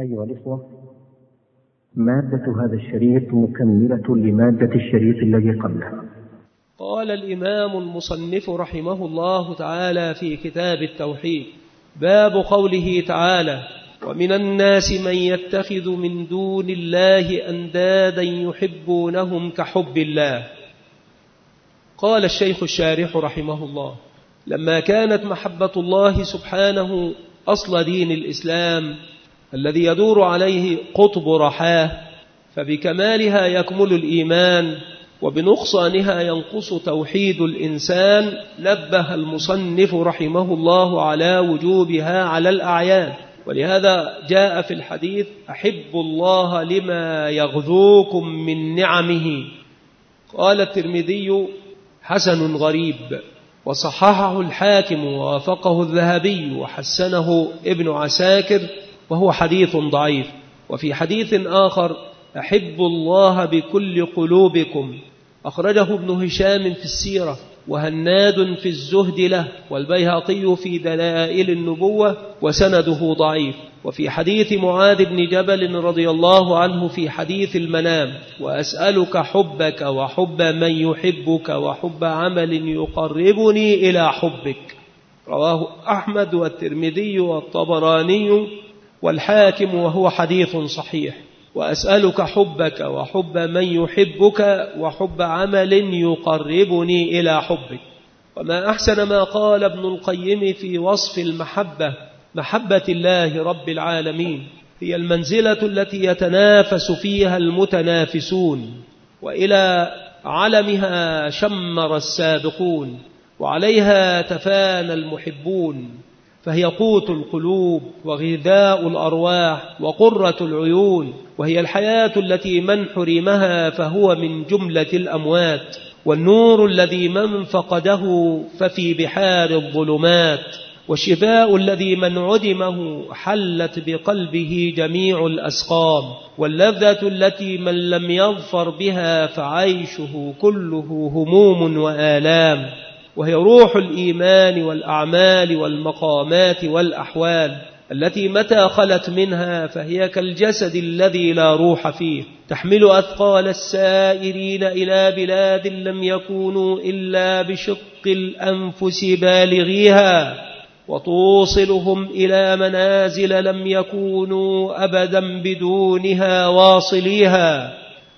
أيها الإخوة، مادة هذا الشريط مكملة لمادة الشريط الذي قبلها. قال الإمام المصنف رحمه الله تعالى في كتاب التوحيد: باب قوله تعالى: ومن الناس من يتخذ من دون الله أندادا يحبونهم كحب الله. قال الشيخ الشارح رحمه الله: لما كانت محبة الله سبحانه أصل دين الإسلام الذي يدور عليه قطب رحاه، فبكمالها يكمل الإيمان وبنقصانها ينقص توحيد الإنسان، نبه المصنف رحمه الله على وجوبها على الأعيان. ولهذا جاء في الحديث: أحبوا الله لما يغذوكم من نعمه. قال الترمذي: حسن غريب، وصححه الحاكم ووافقه الذهبي وحسنه ابن عساكر، وهو حديث ضعيف. وفي حديث آخر: أحبوا الله بكل قلوبكم، أخرجه ابن هشام في السيرة، وهناد في الزهد له، والبيهقي في دلائل النبوة، وسنده ضعيف. وفي حديث معاذ بن جبل رضي الله عنه في حديث المنام: وأسألك حبك وحب من يحبك وحب عمل يقربني إلى حبك. رواه أحمد والترمذي والطبراني والحاكم، وهو حديث صحيح. وأسألك حبك وحب من يحبك وحب عمل يقربني إلى حبك. وما أحسن ما قال ابن القيم في وصف المحبة: محبة الله رب العالمين هي المنزلة التي يتنافس فيها المتنافسون، وإلى علمها شمر السابقون، وعليها تفانى المحبون، فهي قوت القلوب وغذاء الأرواح وقرة العيون، وهي الحياة التي من حرمها فهو من جملة الأموات، والنور الذي من فقده ففي بحار الظلمات، والشفاء الذي من عدمه حلت بقلبه جميع الأسقام، واللذة التي من لم يظفر بها فعيشه كله هموم وآلام، وهي روح الإيمان والأعمال والمقامات والأحوال التي متى خلت منها فهي كالجسد الذي لا روح فيه، تحمل أثقال السائرين إلى بلاد لم يكونوا إلا بشق الأنفس بالغيها، وتوصلهم إلى منازل لم يكونوا أبدا بدونها واصليها،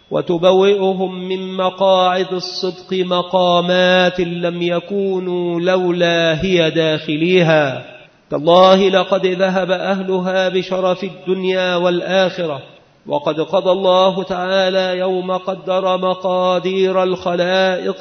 وتبوئهم من مقاعد الصدق مقامات لم يكونوا لولا هي داخليها. تالله لقد ذهب أهلها بشرف الدنيا والآخرة، وقد قضى الله تعالى يوم قدر مقادير الخلائق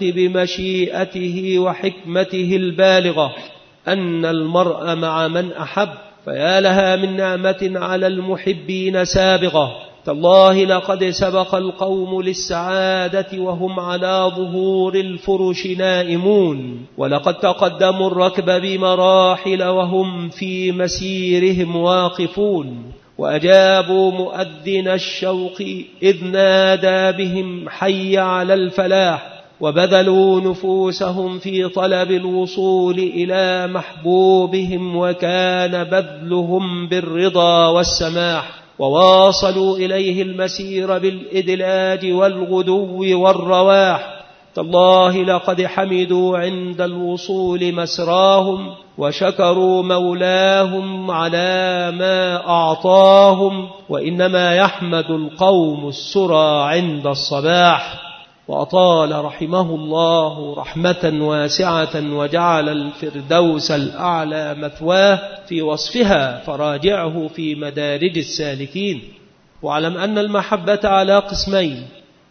بمشيئته وحكمته البالغة أن المرء مع من أحب، فيا لها من نعمة على المحبين سابغة. تالله لقد سبق القوم للسعادة وهم على ظهور الفرش نائمون، ولقد تقدموا الركب بمراحل وهم في مسيرهم واقفون، وأجابوا مؤذن الشوق إذ نادى بهم حي على الفلاح، وبذلوا نفوسهم في طلب الوصول إلى محبوبهم، وكان بذلهم بالرضا والسماح، وواصلوا إليه المسير بالإدلاج والغدو والرواح. تالله لقد حمدوا عند الوصول مسراهم، وشكروا مولاهم على ما أعطاهم، وإنما يحمد القوم السرى عند الصباح. وأطال رحمه الله رحمة واسعة وجعل الفردوس الأعلى مثواه في وصفها، فراجعه في مدارج السالكين. واعلم أن المحبة على قسمين: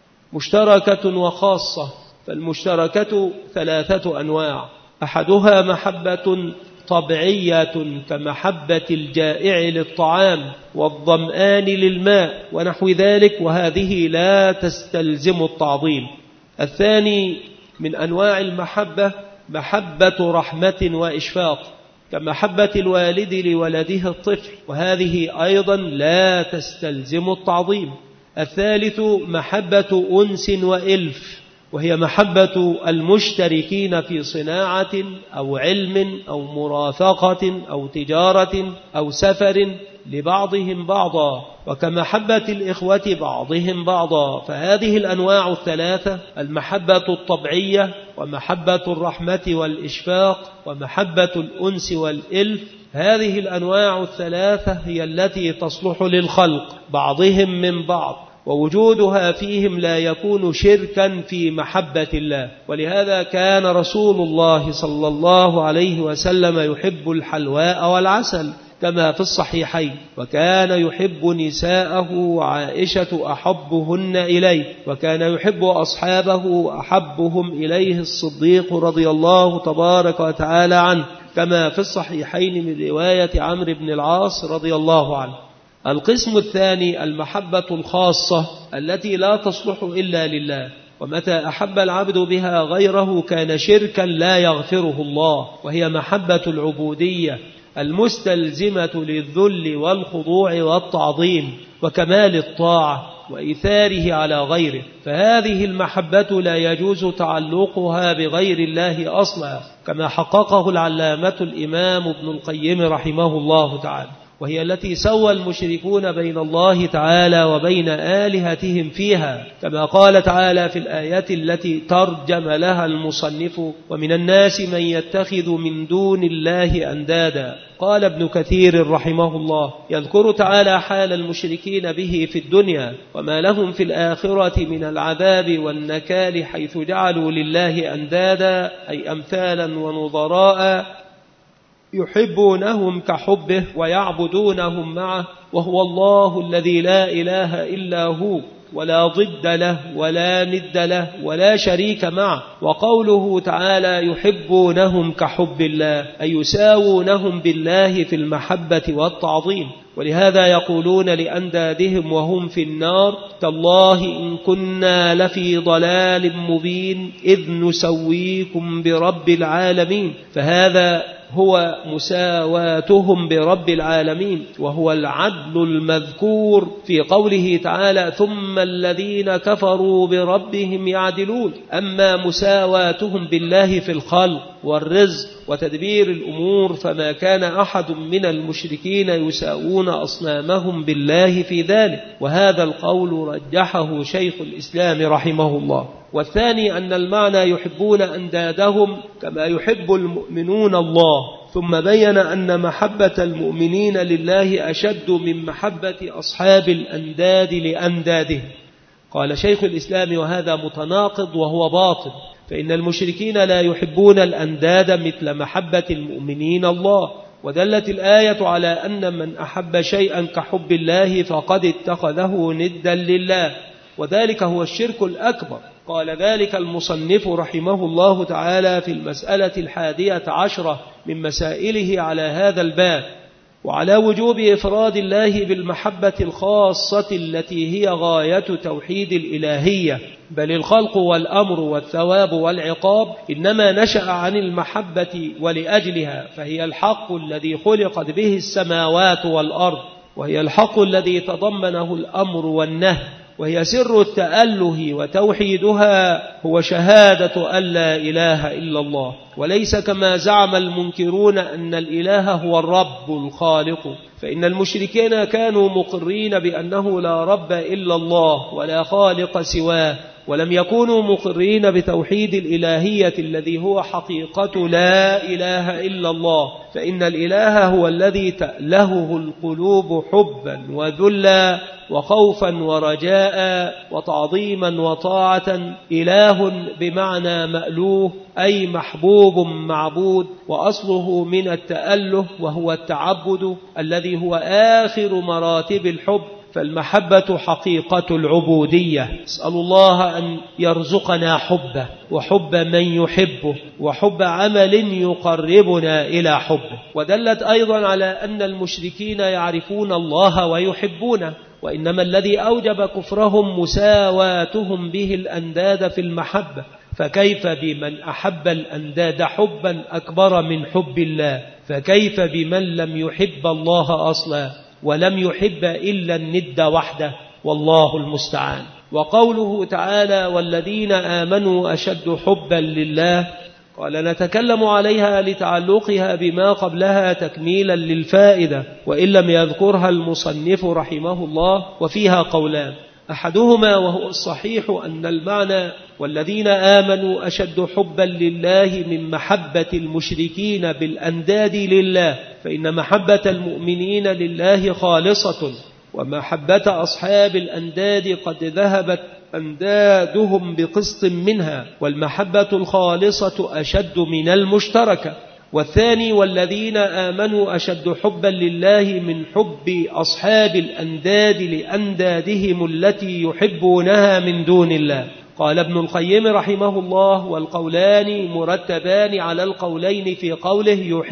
مشتركة وخاصة. فالمشتركة 3 أنواع: أحدها محبة طبيعية كمحبة الجائع للطعام والظمآن للماء ونحو ذلك، وهذه لا تستلزم التعظيم. الثاني من أنواع المحبة محبة رحمة وإشفاق كمحبة الوالد لولده الطفل، وهذه أيضا لا تستلزم التعظيم. الثالث محبة أنس وإلف وهي محبة المشتركين في صناعة أو علم أو مرافقة أو تجارة أو سفر لبعضهم بعضا، وكمحبة الإخوة بعضهم بعضا. فهذه الأنواع الثلاثة: المحبة الطبيعية، ومحبة الرحمة والإشفاق، ومحبة الأنس والإلف، هذه الأنواع الثلاثة هي التي تصلح للخلق بعضهم من بعض، ووجودها فيهم لا يكون شركا في محبة الله. ولهذا كان رسول الله صلى الله عليه وسلم يحب الحلواء والعسل كما في الصحيحين، وكان يحب نساءه وعائشة أحبهن إليه، وكان يحب أصحابه أحبهم إليه الصديق رضي الله تبارك وتعالى عنه كما في الصحيحين من رواية عمرو بن العاص رضي الله عنه. القسم الثاني المحبة الخاصة التي لا تصلح إلا لله، ومتى أحب العبد بها غيره كان شركا لا يغفره الله، وهي محبة العبودية المستلزمة للذل والخضوع والتعظيم وكمال الطاعة وإيثاره على غيره. فهذه المحبة لا يجوز تعلقها بغير الله أصلا، كما حققه العلامة الإمام ابن القيم رحمه الله تعالى، وهي التي سوى المشركون بين الله تعالى وبين آلهتهم فيها، كما قال تعالى في الآية التي ترجم لها المصنف: ومن الناس من يتخذ من دون الله أندادا. قال ابن كثير رحمه الله: يذكر تعالى حال المشركين به في الدنيا وما لهم في الآخرة من العذاب والنكال، حيث جعلوا لله أندادا أي أمثالا ونظراء يحبونهم كحبه ويعبدونهم معه، وهو الله الذي لا إله إلا هو، ولا ضد له ولا ند له ولا شريك معه. وقوله تعالى يحبونهم كحب الله أي يساوونهم بالله في المحبة والتعظيم. ولهذا يقولون لأندادهم وهم في النار: تالله إن كنا لفي ضلال مبين إذ نسويكم برب العالمين. فهذا هو مساواتهم برب العالمين، وهو العدل المذكور في قوله تعالى: ثم الذين كفروا بربهم يعدلون. أما مساواتهم بالله في الخلق والرزق وتدبير الأمور فما كان أحد من المشركين يساوون أصنامهم بالله في ذلك، وهذا القول رجحه شيخ الإسلام رحمه الله. والثاني أن المعنى يحبون أندادهم كما يحب المؤمنون الله، ثم بين أن محبة المؤمنين لله أشد من محبة أصحاب الأنداد لأندادهم. قال شيخ الإسلام: وهذا متناقض وهو باطل، فإن المشركين لا يحبون الأنداد مثل محبة المؤمنين الله، ودلت الآية على أن من أحب شيئا كحب الله فقد اتخذه ندا لله، وذلك هو الشرك الأكبر. قال ذلك المصنف رحمه الله تعالى في المسألة 11 من مسائله على هذا الباب: وعلى وجوب إفراد الله بالمحبة الخاصة التي هي غاية توحيد الإلهية، بل الخلق والأمر والثواب والعقاب إنما نشأ عن المحبة ولأجلها، فهي الحق الذي خلقت به السماوات والأرض، وهي الحق الذي تضمنه الأمر والنهي، وهي سر التأله، وتوحيدها هو شهادة أن لا إله إلا الله، وليس كما زعم المنكرون أن الإله هو الرب الخالق. فإن المشركين كانوا مقرين بأنه لا رب إلا الله ولا خالق سواه، ولم يكونوا مقرين بتوحيد الإلهية الذي هو حقيقة لا إله إلا الله. فإن الإله هو الذي تألهه القلوب حبا وذلا وخوفا ورجاء وتعظيما وطاعة. إله بمعنى مألوه أي محبوب معبود، وأصله من التأله وهو التعبد الذي هو آخر مراتب الحب. فالمحبة حقيقة العبودية. اسأل الله أن يرزقنا حبه وحب من يحبه وحب عمل يقربنا إلى حبه. ودلت أيضا على أن المشركين يعرفون الله ويحبونه، وإنما الذي أوجب كفرهم مساواتهم به الأنداد في المحبة، فكيف بمن أحب الأنداد حبا أكبر من حب الله؟ فكيف بمن لم يحب الله أصلا ولم يحب إلا الند وحده؟ والله المستعان. وقوله تعالى والذين آمنوا أشد حبا لله، قال نتكلم عليها لتعلقها بما قبلها تكميلا للفائدة، وإن لم يذكرها المصنف رحمه الله، وفيها قولان: أحدهما وهو الصحيح أن المعنى والذين آمنوا أشد حبا لله من محبة المشركين بالأنداد لله، فإن محبة المؤمنين لله خالصة، ومحبة أصحاب الأنداد قد ذهبت أندادهم بقسط منها، والمحبة الخالصة أشد من المشتركة. والثاني والذين آمنوا أشد حبا لله من حب أصحاب الأنداد لأندادهم التي يحبونها من دون الله. قال ابن القيم رحمه الله: والقولان مرتبان على القولين في قوله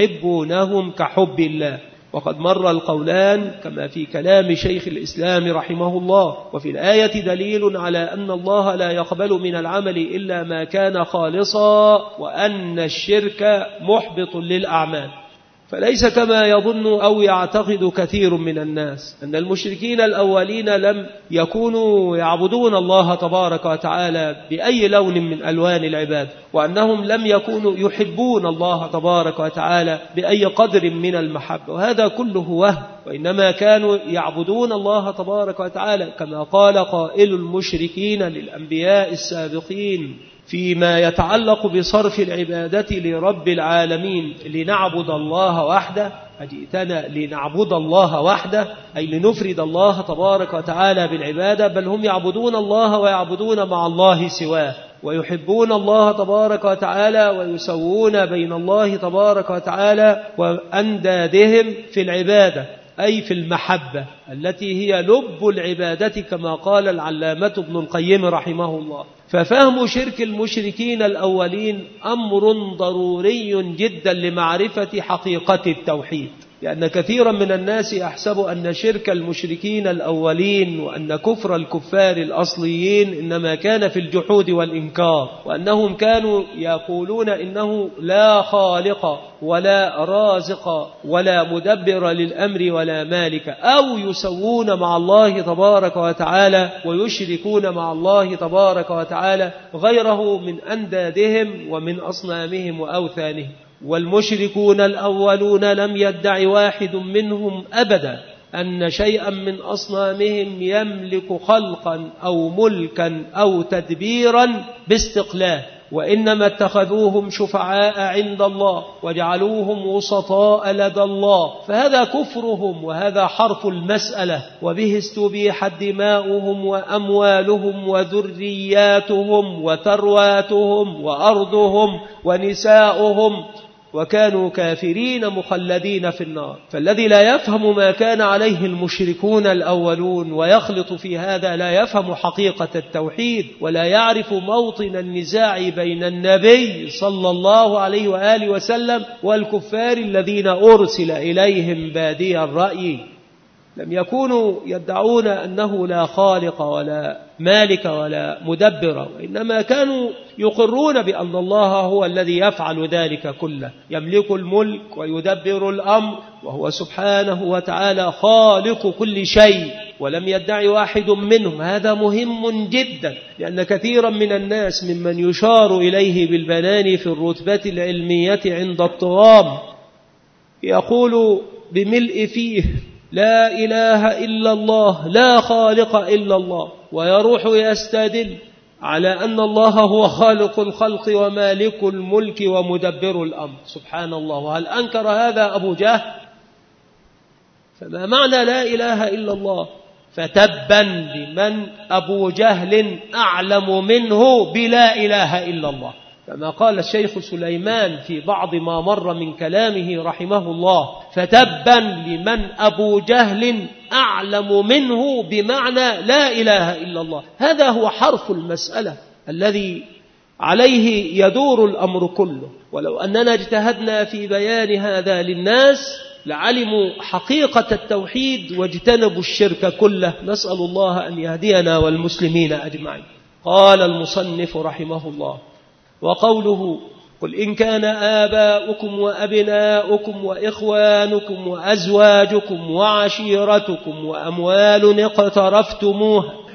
يحبونهم كحب الله، وقد مر القولان كما في كلام شيخ الإسلام رحمه الله. وفي الآية دليل على أن الله لا يقبل من العمل إلا ما كان خالصا، وأن الشرك محبط للأعمال. فليس كما يظن أو يعتقد كثير من الناس أن المشركين الأولين لم يكونوا يعبدون الله تبارك وتعالى بأي لون من ألوان العباد، وأنهم لم يكونوا يحبون الله تبارك وتعالى بأي قدر من المحبة، وهذا كله وهم، وإنما كانوا يعبدون الله تبارك وتعالى كما قال قائل المشركين للأنبياء السابقين فيما يتعلق بصرف العبادة لرب العالمين: لنعبد الله وحده، أجئتنا لنعبد الله وحده، أي لنفرد الله تبارك وتعالى بالعبادة، بل هم يعبدون الله ويعبدون مع الله سواه، ويحبون الله تبارك وتعالى ويسوون بين الله تبارك وتعالى وأندادهم في العبادة، أي في المحبة التي هي لب العبادة كما قال العلامة ابن القيم رحمه الله. ففهم شرك المشركين الأولين أمر ضروري جدا لمعرفة حقيقة التوحيد، لأن كثيرا من الناس يحسب أن شرك المشركين الأولين وأن كفر الكفار الأصليين إنما كان في الجحود والإنكار، وأنهم كانوا يقولون إنه لا خالق ولا رازق ولا مدبر للأمر ولا مالك، أو يسوون مع الله تبارك وتعالى ويشركون مع الله تبارك وتعالى غيره من أندادهم ومن أصنامهم وأوثانهم. والمشركون الأولون لم يدع واحد منهم أبدا أن شيئا من أصنامهم يملك خلقا أو ملكا أو تدبيرا باستقلال، وإنما اتخذوهم شفعاء عند الله وجعلوهم وسطاء لدى الله، فهذا كفرهم وهذا حرف المسألة، وبه استبيحت دماؤهم وأموالهم وذرياتهم وثرواتهم وأرضهم ونساؤهم، وكانوا كافرين مخلدين في النار. فالذي لا يفهم ما كان عليه المشركون الأولون ويخلط في هذا لا يفهم حقيقة التوحيد، ولا يعرف موطن النزاع بين النبي صلى الله عليه وآله وسلم والكفار الذين أرسل إليهم بادي الرأي. لم يكونوا يدعون أنه لا خالق ولا مالك ولا مدبر، وإنما كانوا يقرون بأن الله هو الذي يفعل ذلك كله، يملك الملك ويدبر الأمر، وهو سبحانه وتعالى خالق كل شيء، ولم يدعي واحد منهم. هذا مهم جدا، لأن كثيرا من الناس ممن يشار إليه بالبنان في الرتبة العلمية عند الطغام يقول بملء فيه: لا إله إلا الله، لا خالق إلا الله، ويروح يستدل على أن الله هو خالق الخلق ومالك الملك ومدبر الأمر. سبحان الله، وهل أنكر هذا أبو جهل؟ فما معنى لا إله إلا الله؟ فتبا لمن أبو جهل أعلم منه بلا إله إلا الله، كما قال الشيخ سليمان في بعض ما مر من كلامه رحمه الله: فتبا لمن أبو جهل أعلم منه بمعنى لا إله إلا الله. هذا هو حرف المسألة الذي عليه يدور الأمر كله، ولو أننا اجتهدنا في بيان هذا للناس لعلموا حقيقة التوحيد واجتنبوا الشرك كله. نسأل الله أن يهدينا والمسلمين أجمعين. قال المصنف رحمه الله: وقوله: قل إن كان آباؤكم وأبناؤكم وإخوانكم وأزواجكم وعشيرتكم وأموال اقترفتموها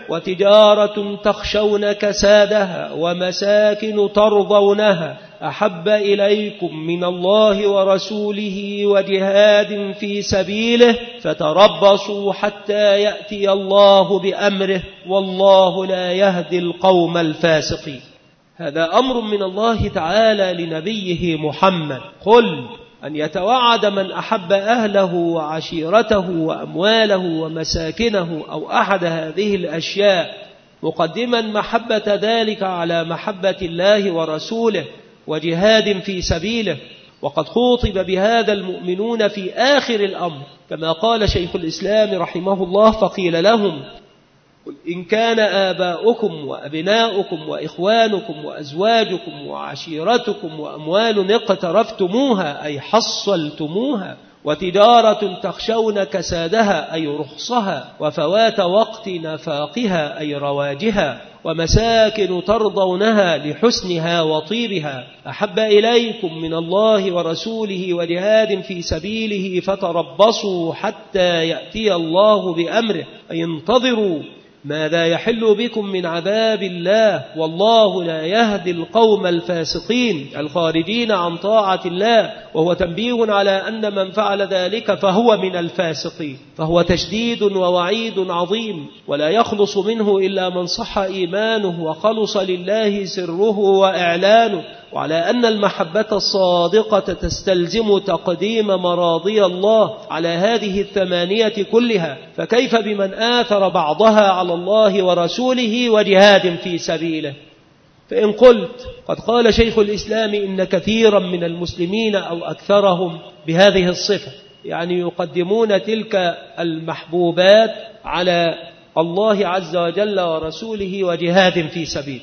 وتجارة تخشون كسادها ومساكن ترضونها أحب إليكم من الله ورسوله وجهاد في سبيله فتربصوا حتى يأتي الله بأمره والله لا يهدي القوم الفاسقين. هذا أمر من الله تعالى لنبيه محمد، قل أن يتوعد من أحب أهله وعشيرته وأمواله ومساكنه أو أحد هذه الأشياء، مقدما محبة ذلك على محبة الله ورسوله وجهاد في سبيله. وقد خوطب بهذا المؤمنون في آخر الأمر كما قال شيخ الإسلام رحمه الله فقيل لهم: قل إن كان آباؤكم وأبناؤكم وإخوانكم وأزواجكم وعشيرتكم وأموال اقترفتموها أي حصلتموها وتجارة تخشون كسادها أي رخصها وفوات وقت نفاقها أي رواجها ومساكن ترضونها لحسنها وطيبها أحب إليكم من الله ورسوله وجهاد في سبيله فتربصوا حتى يأتي الله بأمره أي انتظروا ماذا يحل بكم من عذاب الله والله لا يهدي القوم الفاسقين الخارجين عن طاعة الله. وهو تنبيه على أن من فعل ذلك فهو من الفاسقين، فهو تشديد ووعيد عظيم ولا يخلص منه إلا من صح إيمانه وخلص لله سره وإعلانه. وعلى أن المحبة الصادقة تستلزم تقديم مراضي الله على هذه الثمانية كلها، فكيف بمن آثر بعضها على الله ورسوله وجهاد في سبيله؟ فإن قلت قد قال شيخ الإسلام إن كثيرا من المسلمين أو أكثرهم بهذه الصفة، يعني يقدمون تلك المحبوبات على الله عز وجل ورسوله وجهاد في سبيله،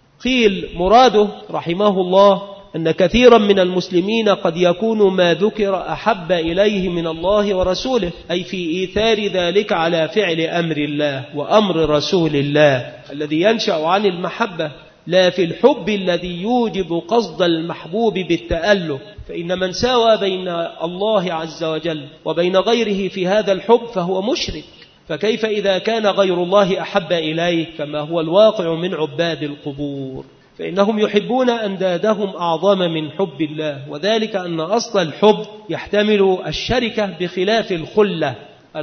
قيل مراده رحمه الله أن كثيرا من المسلمين قد يكون ما ذكر أحب إليه من الله ورسوله، أي في إيثار ذلك على فعل أمر الله وأمر رسول الله الذي ينشأ عن المحبة، لا في الحب الذي يوجب قصد المحبوب بالتأله. فإن من ساوى بين الله عز وجل وبين غيره في هذا الحب فهو مشرك، فكيف إذا كان غير الله أحب إليه كما هو الواقع من عباد القبور؟ فإنهم يحبون أندادهم أعظم من حب الله، وذلك أن أصل الحب يحتمل الشركة بخلاف الخلة،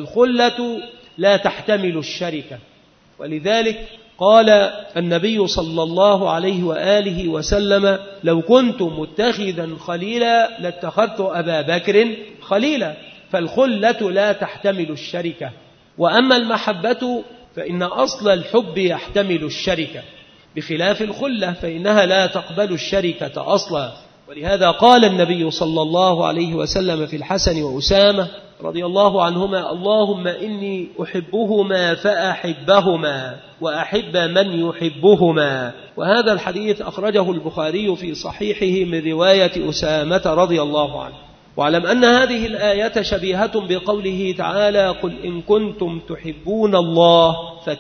الخلة لا تحتمل الشركة. ولذلك قال النبي صلى الله عليه وآله وسلم: لو كنت متخذا خليلا لاتخذت أبا بكر خليلا. فالخلة لا تحتمل الشركة. وأما المحبة فإن أصل الحب يحتمل الشركة بخلاف الخلة فإنها لا تقبل الشركة أصلا. ولهذا قال النبي صلى الله عليه وسلم في الحسن وأسامة رضي الله عنهما: اللهم إني أحبهما فأحبهما وأحب من يحبهما. وهذا الحديث أخرجه البخاري في صحيحه من رواية أسامة رضي الله عنه. واعلم أن هذه الآية شبيهة بقوله تعالى: قل إن كنتم تحبون الله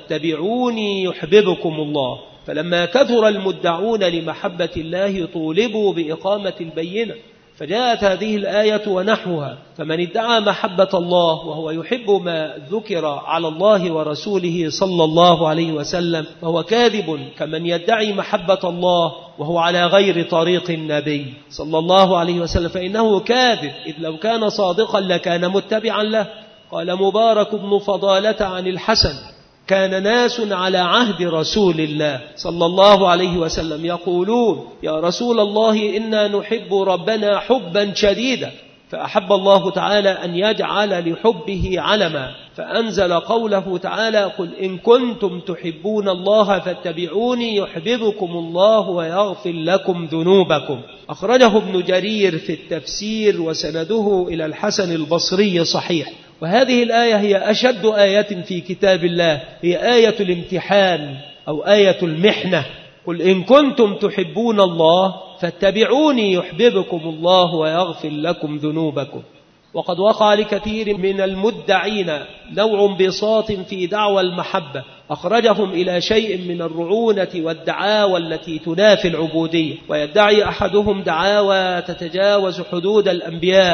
فاتبعوني يحببكم الله. فلما كثر المدعون لمحبة الله طولبوا بإقامة البينة، فجاءت هذه الآية ونحوها: فمن ادعى محبة الله وهو يحب ما ذكر على الله ورسوله صلى الله عليه وسلم فهو كاذب كمن يدعي محبة الله وهو على غير طريق النبي صلى الله عليه وسلم، فإنه كاذب، إذ لو كان صادقا لكان متبعا له. قال مبارك بن فضالة عن الحسن: كان ناس على عهد رسول الله صلى الله عليه وسلم يقولون: يا رسول الله إنا نحب ربنا حبا شديدا، فأحب الله تعالى أن يجعل لحبه علما، فأنزل قوله تعالى: قل إن كنتم تحبون الله فاتبعوني يحببكم الله ويغفر لكم ذنوبكم. أخرجه ابن جرير في التفسير وسنده إلى الحسن البصري صحيح. وهذه الآية هي أشد آية في كتاب الله، هي آية الامتحان أو آية المحنة. قل إن كنتم تحبون الله فاتبعوني يحببكم الله ويغفر لكم ذنوبكم. وقد وقع لكثير من المدعين نوع بساط في دعوى المحبة أخرجهم إلى شيء من الرعونة والدعاوى التي تنافي العبودية، ويدعي أحدهم دعاوى تتجاوز حدود الأنبياء،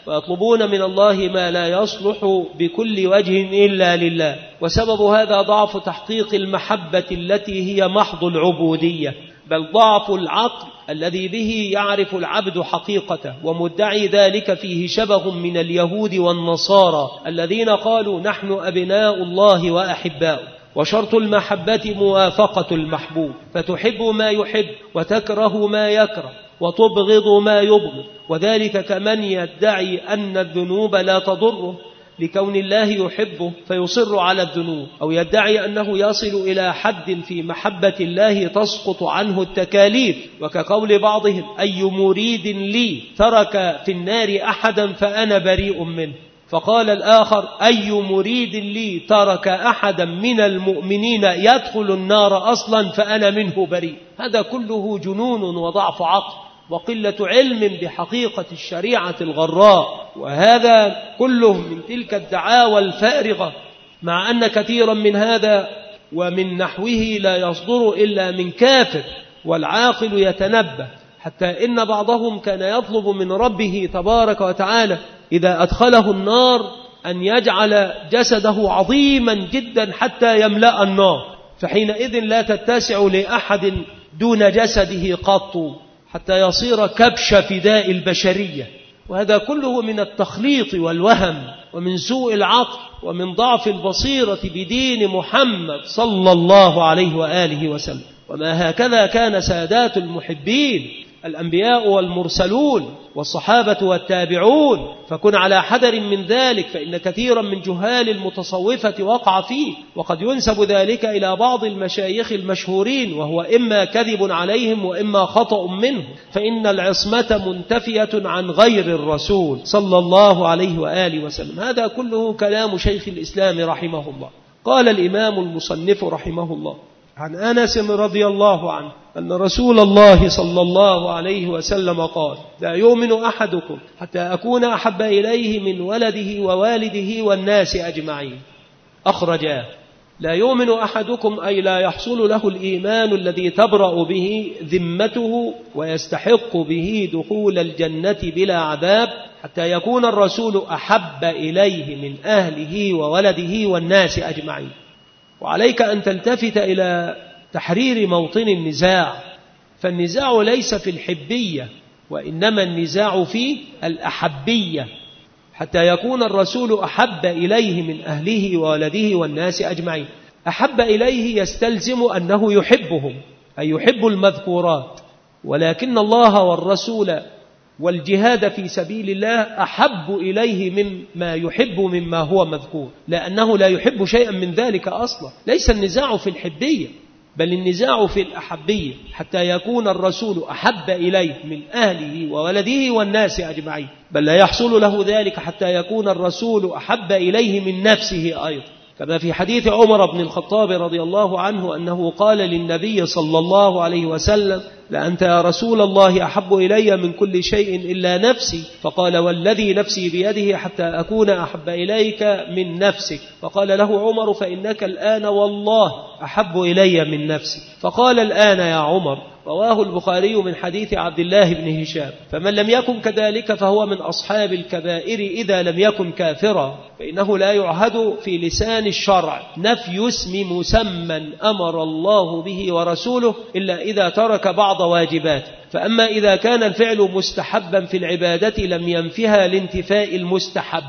ويطلبون من الله ما لا يصلح بكل وجه إلا لله. وسبب هذا ضعف تحقيق المحبة التي هي محض العبودية، بل ضعف العقل الذي به يعرف العبد حقيقته، ومدعي ذلك فيه شبه من اليهود والنصارى الذين قالوا نحن أبناء الله وأحباؤه. وشرط المحبة موافقة المحبوب، فتحب ما يحب وتكره ما يكره وتبغض ما يبغض، وذلك كمن يدعي أن الذنوب لا تضره لكون الله يحبه فيصر على الذنوب، أو يدعي أنه يصل إلى حد في محبة الله تسقط عنه التكاليف، وكقول بعضهم أي مريد لي ترك في النار أحدا فأنا بريء منه، فقال الآخر أي مريد لي ترك أحدا من المؤمنين يدخل النار أصلا فأنا منه بريء. هذا كله جنون وضعف عقل وقلة علم بحقيقة الشريعة الغراء، وهذا كله من تلك الدعاوى الفارغة، مع أن كثيرا من هذا ومن نحوه لا يصدر إلا من كافر، والعاقل يتنبه، حتى إن بعضهم كان يطلب من ربه تبارك وتعالى إذا أدخله النار أن يجعل جسده عظيما جدا حتى يملأ النار، فحينئذ لا تتسع لأحد دون جسده قط، حتى يصير كبش فداء البشرية. وهذا كله من التخليط والوهم ومن سوء العقل ومن ضعف البصيرة بدين محمد صلى الله عليه وآله وسلم. وما هكذا كان سادات المحبين الأنبياء والمرسلون والصحابة والتابعون، فكن على حذر من ذلك، فإن كثيرا من جهال المتصوفة وقع فيه، وقد ينسب ذلك إلى بعض المشايخ المشهورين، وهو إما كذب عليهم وإما خطأ منه، فإن العصمة منتفية عن غير الرسول صلى الله عليه وآله وسلم. هذا كله كلام شيخ الإسلام رحمه الله. قال الإمام المصنف رحمه الله عن أنس رضي الله عنه أن رسول الله صلى الله عليه وسلم قال لا يؤمن أحدكم حتى أكون أحب إليه من ولده ووالده والناس أجمعين. أخرجاه. لا يؤمن أحدكم أي لا يحصل له الإيمان الذي تبرأ به ذمته ويستحق به دخول الجنة بلا عذاب حتى يكون الرسول أحب إليه من أهله وولده والناس أجمعين. وعليك أن تلتفت إلى تحرير موطن النزاع، فالنزاع ليس في الحبية، وإنما النزاع في الأحبية، حتى يكون الرسول أحب إليه من أهله وولده والناس أجمعين. أحب إليه يستلزم أنه يحبهم، أي يحب المذكورات، ولكن الله والرسول والجهاد في سبيل الله أحب إليه مما يحب مما هو مذكور، لأنه لا يحب شيئا من ذلك أصلا. ليس النزاع في الحبية، بل النزاع في الأحبية، حتى يكون الرسول أحب إليه من أهله وولده والناس أجمعين، بل لا يحصل له ذلك حتى يكون الرسول أحب إليه من نفسه أيضا، كما في حديث عمر بن الخطاب رضي الله عنه أنه قال للنبي صلى الله عليه وسلم لأنت يا رسول الله أحب إلي من كل شيء إلا نفسي، فقال والذي نفسي بيده حتى أكون أحب إليك من نفسك، فقال له عمر فإنك الآن والله أحب إلي من نفسي، فقال الآن يا عمر. رواه البخاري من حديث عبد الله بن هشام. فمن لم يكن كذلك فهو من أصحاب الكبائر إذا لم يكن كافرا، فإنه لا يعهد في لسان الشرع نفي اسم مسمى أمر الله به ورسوله إلا إذا ترك بعض واجباته، فأما إذا كان الفعل مستحبا في العبادة لم ينفها لانتفاء المستحب.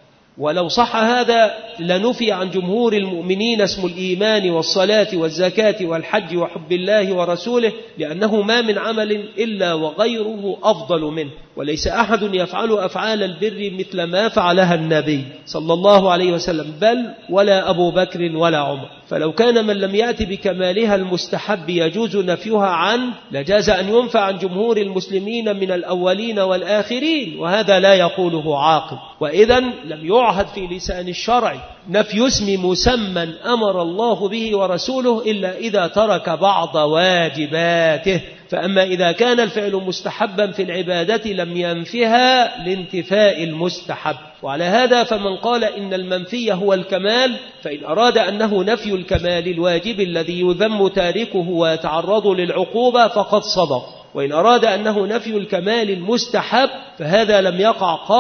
ولو صح هذا لنفي عن جمهور المؤمنين اسم الإيمان والصلاة والزكاة والحج وحب الله ورسوله، لأنه ما من عمل إلا وغيره أفضل منه، وليس أحد يفعل أفعال البر مثل ما فعلها النبي صلى الله عليه وسلم، بل ولا أبو بكر ولا عمر. فلو كان من لم يأتي بكمالها المستحب يجوز نفيها عنه لجاز أن ينفع عن جمهور المسلمين من الأولين والآخرين، وهذا لا يقوله عاقل. وإذا لم يعهد في لسان الشرع نفي اسم مسمى أمر الله به ورسوله إلا إذا ترك بعض واجباته، فأما إذا كان الفعل مستحبا في العبادة لم ينفها لانتفاء المستحب. وعلى هذا فمن قال إن المنفي هو الكمال، فإن أراد أنه نفي الكمال الواجب الذي يذم تاركه ويتعرض للعقوبة فقد صدق، وإن أراد أنه نفي الكمال المستحب فهذا لم يقع قط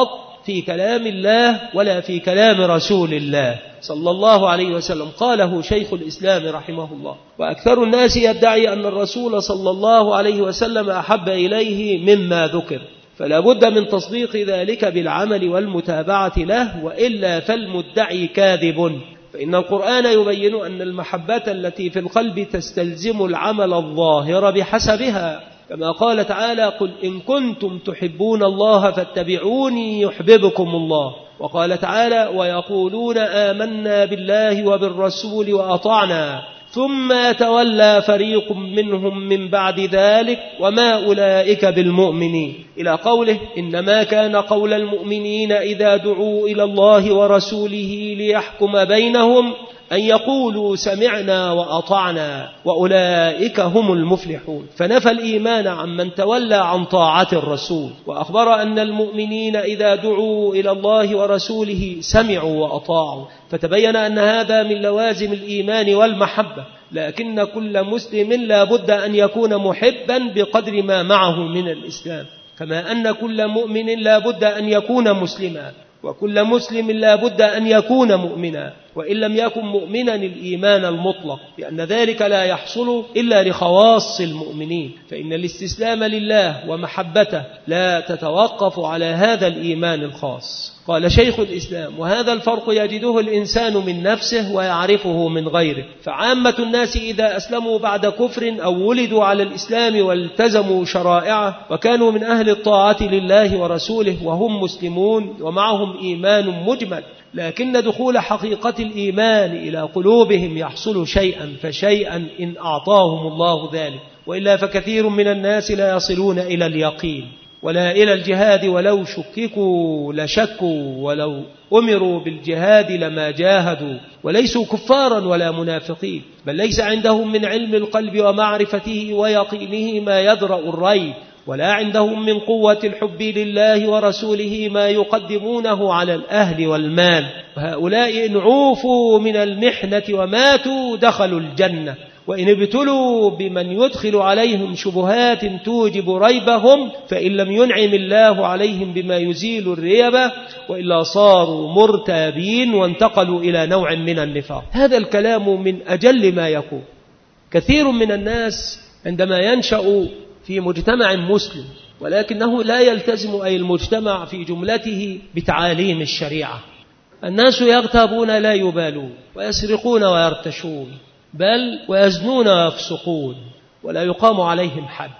في كلام الله ولا في كلام رسول الله صلى الله عليه وسلم. قاله شيخ الإسلام رحمه الله. وأكثر الناس يدعي أن الرسول صلى الله عليه وسلم أحب إليه مما ذكر، فلا بد من تصديق ذلك بالعمل والمتابعة له، وإلا فالمدعي كاذب. فإن القرآن يبين أن المحبة التي في القلب تستلزم العمل الظاهر بحسبها، كما قال تعالى: قل إن كنتم تحبون الله فاتبعوني يحببكم الله. وقال تعالى: ويقولون آمنا بالله وبالرسول وأطعنا ثم تولى فريق منهم من بعد ذلك وما أولئك بالمؤمنين، إلى قوله: إنما كان قول المؤمنين إذا دعوا إلى الله ورسوله ليحكم بينهم أن يقولوا سمعنا وأطعنا وأولئك هم المفلحون. فنفى الإيمان عمن تولى عن طاعة الرسول، وأخبر أن المؤمنين إذا دعوا إلى الله ورسوله سمعوا وأطاعوا، فتبين أن هذا من لوازم الإيمان والمحبة. لكن كل مسلم لا بد أن يكون محبا بقدر ما معه من الإسلام، كما أن كل مؤمن لا بد أن يكون مسلما، وكل مسلم لا بد أن يكون مؤمنا، وإن لم يكن مؤمنا الإيمان المطلق، لأن ذلك لا يحصل إلا لخواص المؤمنين، فإن الاستسلام لله ومحبته لا تتوقف على هذا الإيمان الخاص. قال شيخ الإسلام: وهذا الفرق يجده الإنسان من نفسه ويعرفه من غيره. فعامة الناس إذا أسلموا بعد كفر أو ولدوا على الإسلام والتزموا شرائعه وكانوا من أهل الطاعة لله ورسوله وهم مسلمون ومعهم إيمان مجمل، لكن دخول حقيقة الإيمان إلى قلوبهم يحصل شيئا فشيئا إن أعطاهم الله ذلك، وإلا فكثير من الناس لا يصلون إلى اليقين ولا إلى الجهاد، ولو شككوا لشكوا، ولو أمروا بالجهاد لما جاهدوا، وليسوا كفارا ولا منافقين، بل ليس عندهم من علم القلب ومعرفته ويقينه ما يدرأ الريب، ولا عندهم من قوة الحب لله ورسوله ما يقدمونه على الأهل والمال. وهؤلاء إن عوفوا من المحنة وماتوا دخلوا الجنة، وإن ابتلوا بمن يدخل عليهم شبهات توجب ريبهم فإن لم ينعم الله عليهم بما يزيل الريبة وإلا صاروا مرتابين وانتقلوا إلى نوع من النفاق. هذا الكلام من أجل ما يكون. كثير من الناس عندما ينشأ في مجتمع مسلم ولكنه لا يلتزم أي المجتمع في جملته بتعاليم الشريعة، الناس يغتابون لا يبالون، ويسرقون ويرتشون، بل ويزنون ويفسقون ولا يقام عليهم حد.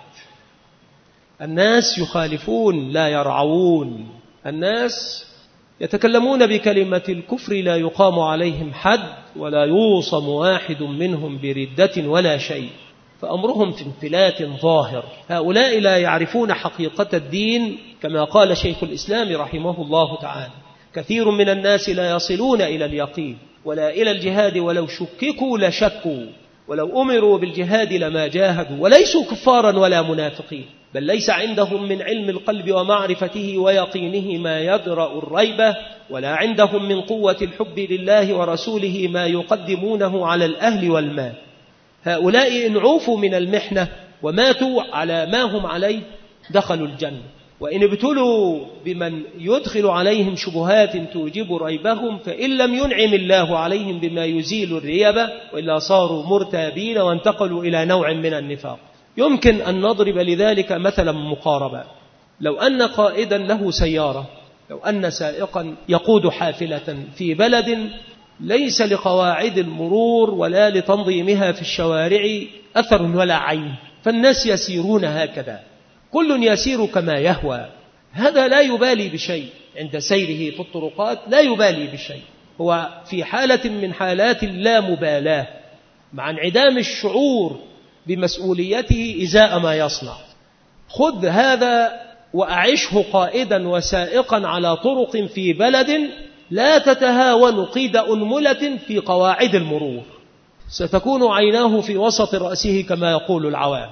الناس يخالفون لا يرعون، الناس يتكلمون بكلمة الكفر لا يقام عليهم حد ولا يوصم واحد منهم بردة ولا شيء، فأمرهم في انفلات ظاهر. هؤلاء لا يعرفون حقيقة الدين، كما قال شيخ الإسلام رحمه الله تعالى: كثير من الناس لا يصلون إلى اليقين ولا إلى الجهاد، ولو شككوا لشكوا، ولو أمروا بالجهاد لما جاهدوا، وليسوا كفارا ولا منافقين، بل ليس عندهم من علم القلب ومعرفته ويقينه ما يدرأ الريبة، ولا عندهم من قوة الحب لله ورسوله ما يقدمونه على الأهل والمال. هؤلاء إن عوفوا من المحنة وماتوا على ما هم عليه دخلوا الجنة، وإن ابتلوا بمن يدخل عليهم شبهات توجب ريبهم فإن لم ينعم الله عليهم بما يزيل الريبة وإلا صاروا مرتابين وانتقلوا إلى نوع من النفاق. يمكن أن نضرب لذلك مثلا مقاربا. لو أن قائدا له سيارة، لو أن سائقا يقود حافلة في بلد ليس لقواعد المرور ولا لتنظيمها في الشوارع أثر ولا عين، فالناس يسيرون هكذا، كل يسير كما يهوى، هذا لا يبالي بشيء عند سيره في الطرقات، لا يبالي بشيء، هو في حالة من حالات اللامبالاة مع انعدام الشعور بمسؤوليته إزاء ما يصنع. خذ هذا وأعشه قائدا وسائقا على طرق في بلد لا تتهاون قيد أنملة في قواعد المرور، ستكون عيناه في وسط رأسه كما يقول العوام،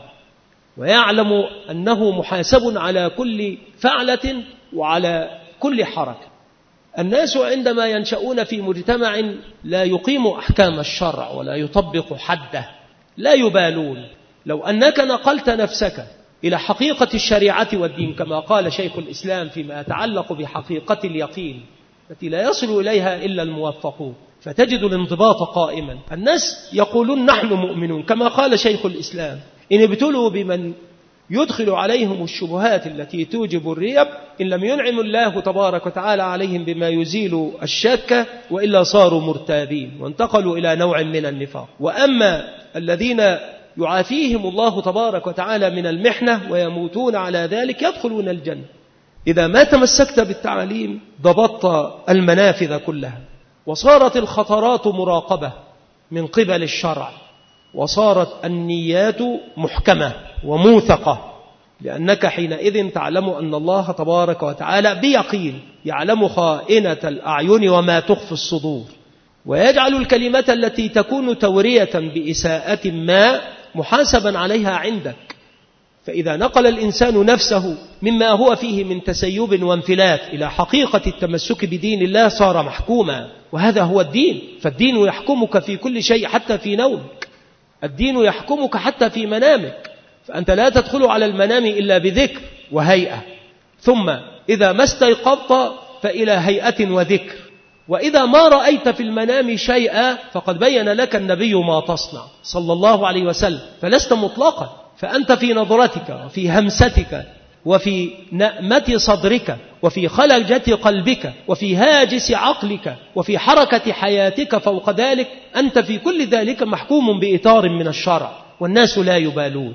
ويعلم أنه محاسب على كل فعلة وعلى كل حركة. الناس عندما ينشأون في مجتمع لا يقيم أحكام الشرع ولا يطبق حده لا يبالون. لو أنك نقلت نفسك إلى حقيقة الشريعة والدين، كما قال شيخ الإسلام فيما يتعلق بحقيقة اليقين التي لا يصل إليها إلا الموفقون، فتجد الانضباط قائما. الناس يقولون نحن مؤمنون، كما قال شيخ الإسلام إن ابتلوا بمن يدخل عليهم الشبهات التي توجب الريب إن لم ينعم الله تبارك وتعالى عليهم بما يزيل الشك، وإلا صاروا مرتابين وانتقلوا إلى نوع من النفاق. وأما الذين يعافيهم الله تبارك وتعالى من المحنة ويموتون على ذلك يدخلون الجنة. إذا ما تمسكت بالتعليم ضبطت المنافذ كلها، وصارت الخطرات مراقبة من قبل الشرع، وصارت النيات محكمة وموثقة، لأنك حينئذ تعلم أن الله تبارك وتعالى بيقين يعلم خائنة الأعين وما تخفي الصدور، ويجعل الكلمة التي تكون تورية بإساءة ما محاسبا عليها عندك. فإذا نقل الإنسان نفسه مما هو فيه من تسيب وانفلات إلى حقيقة التمسك بدين الله صار محكوما، وهذا هو الدين. فالدين يحكمك في كل شيء حتى في نومك، الدين يحكمك حتى في منامك، فأنت لا تدخل على المنام إلا بذكر وهيئة، ثم إذا ما استيقظت فإلى هيئة وذكر، وإذا ما رأيت في المنام شيئا فقد بين لك النبي ما تصنع صلى الله عليه وسلم، فلست مطلقا، فأنت في نظرتك وفي همستك وفي نأمة صدرك وفي خلجة قلبك وفي هاجس عقلك وفي حركة حياتك، فوق ذلك أنت في كل ذلك محكوم بإطار من الشرع، والناس لا يبالون.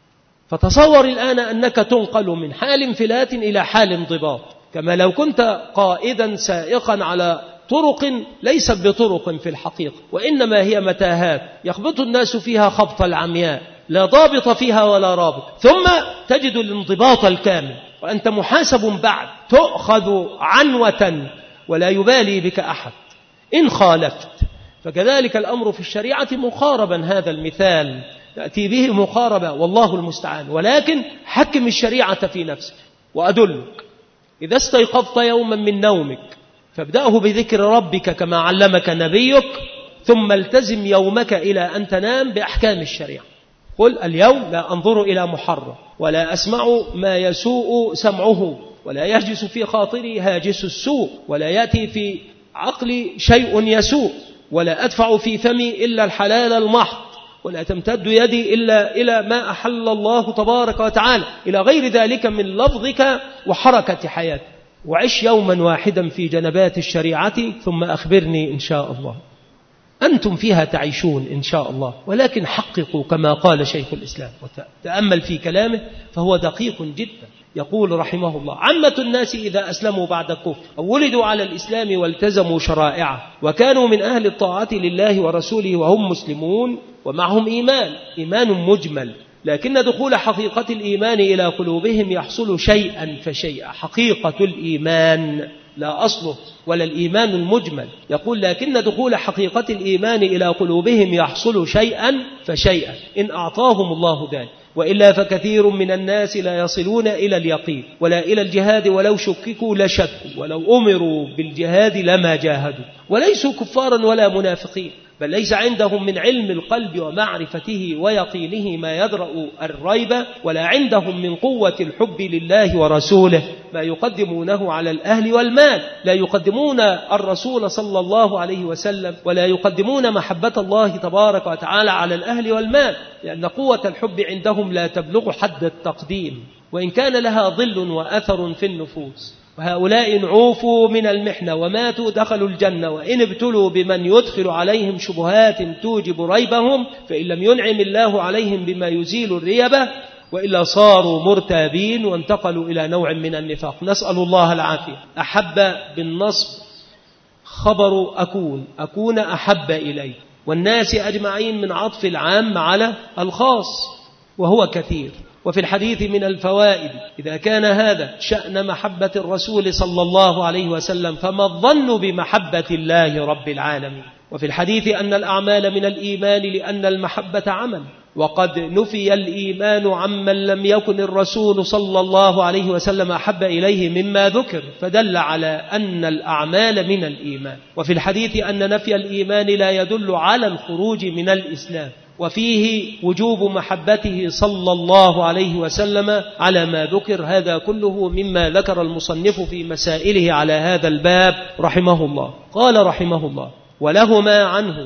فتصور الآن أنك تنقل من حال انفلات إلى حال انضباط، كما لو كنت قائدا سائقا على طرق ليست بطرق في الحقيقة، وإنما هي متاهات يخبط الناس فيها خبط العمياء، لا ضابط فيها ولا رابط، ثم تجد الانضباط الكامل وأنت محاسب بعد، تؤخذ عنوة ولا يبالي بك أحد إن خالفت. فكذلك الأمر في الشريعة مقاربا، هذا المثال تأتي به مقاربة والله المستعان، ولكن حكم الشريعة في نفسك. وأدلك إذا استيقظت يوما من نومك فابدأه بذكر ربك كما علمك نبيك، ثم التزم يومك إلى أن تنام بأحكام الشريعة. قل اليوم لا أنظر إلى محرم، ولا أسمع ما يسوء سمعه، ولا يهجس في خاطري هاجس السوء، ولا يأتي في عقلي شيء يسوء، ولا أدفع في فمي إلا الحلال المحض، ولا تمتد يدي إلا إلى ما أحل الله تبارك وتعالى، إلى غير ذلك من لفظك وحركة حياتك. وعش يوما واحدا في جنبات الشريعة ثم أخبرني إن شاء الله. أنتم فيها تعيشون إن شاء الله، ولكن حققوا كما قال شيخ الإسلام، وتأمل في كلامه فهو دقيق جدا. يقول رحمه الله: عامة الناس إذا أسلموا بعد الكفر أو ولدوا على الإسلام والتزموا شرائعه وكانوا من أهل الطاعة لله ورسوله وهم مسلمون ومعهم إيمان مجمل، لكن دخول حقيقة الإيمان إلى قلوبهم يحصل شيئا فشيئا. حقيقة الإيمان لا أصله ولا الإيمان المجمل. يقول: لكن دخول حقيقة الإيمان إلى قلوبهم يحصل شيئا فشيئا إن أعطاهم الله ذلك، وإلا فكثير من الناس لا يصلون إلى اليقين ولا إلى الجهاد، ولو شككوا لشكوا، ولو أمروا بالجهاد لما جاهدوا، وليسوا كفارا ولا منافقين، بل ليس عندهم من علم القلب ومعرفته ويقينه ما يدرأ الريب، ولا عندهم من قوة الحب لله ورسوله ما يقدمونه على الأهل والمال. لا يقدمون الرسول صلى الله عليه وسلم ولا يقدمون محبة الله تبارك وتعالى على الأهل والمال، لأن قوة الحب عندهم لا تبلغ حد التقديم، وإن كان لها ظل وأثر في النفوس. وهؤلاء إن عوفوا من المحنة وماتوا دخلوا الجنة، وإن ابتلوا بمن يدخل عليهم شبهات توجب ريبهم فإن لم ينعم الله عليهم بما يزيل الريبة وإلا صاروا مرتابين وانتقلوا إلى نوع من النفاق. نسأل الله العافية. أحب بالنصب خبر أكون أحب إليه، والناس أجمعين من عطف العام على الخاص وهو كثير. وفي الحديث من الفوائد: إذا كان هذا شأن محبة الرسول صلى الله عليه وسلم فما الظن بمحبة الله رب العالمين. وفي الحديث أن الأعمال من الإيمان لأن المحبة عمل، وقد نفي الإيمان عمن لم يكن الرسول صلى الله عليه وسلم أحب إليه مما ذكر، فدل على أن الأعمال من الإيمان. وفي الحديث أن نفي الإيمان لا يدل على الخروج من الإسلام، وفيه وجوب محبته صلى الله عليه وسلم على ما ذكر. هذا كله مما ذكر المصنف في مسائله على هذا الباب رحمه الله. قال رحمه الله: ولهما عنه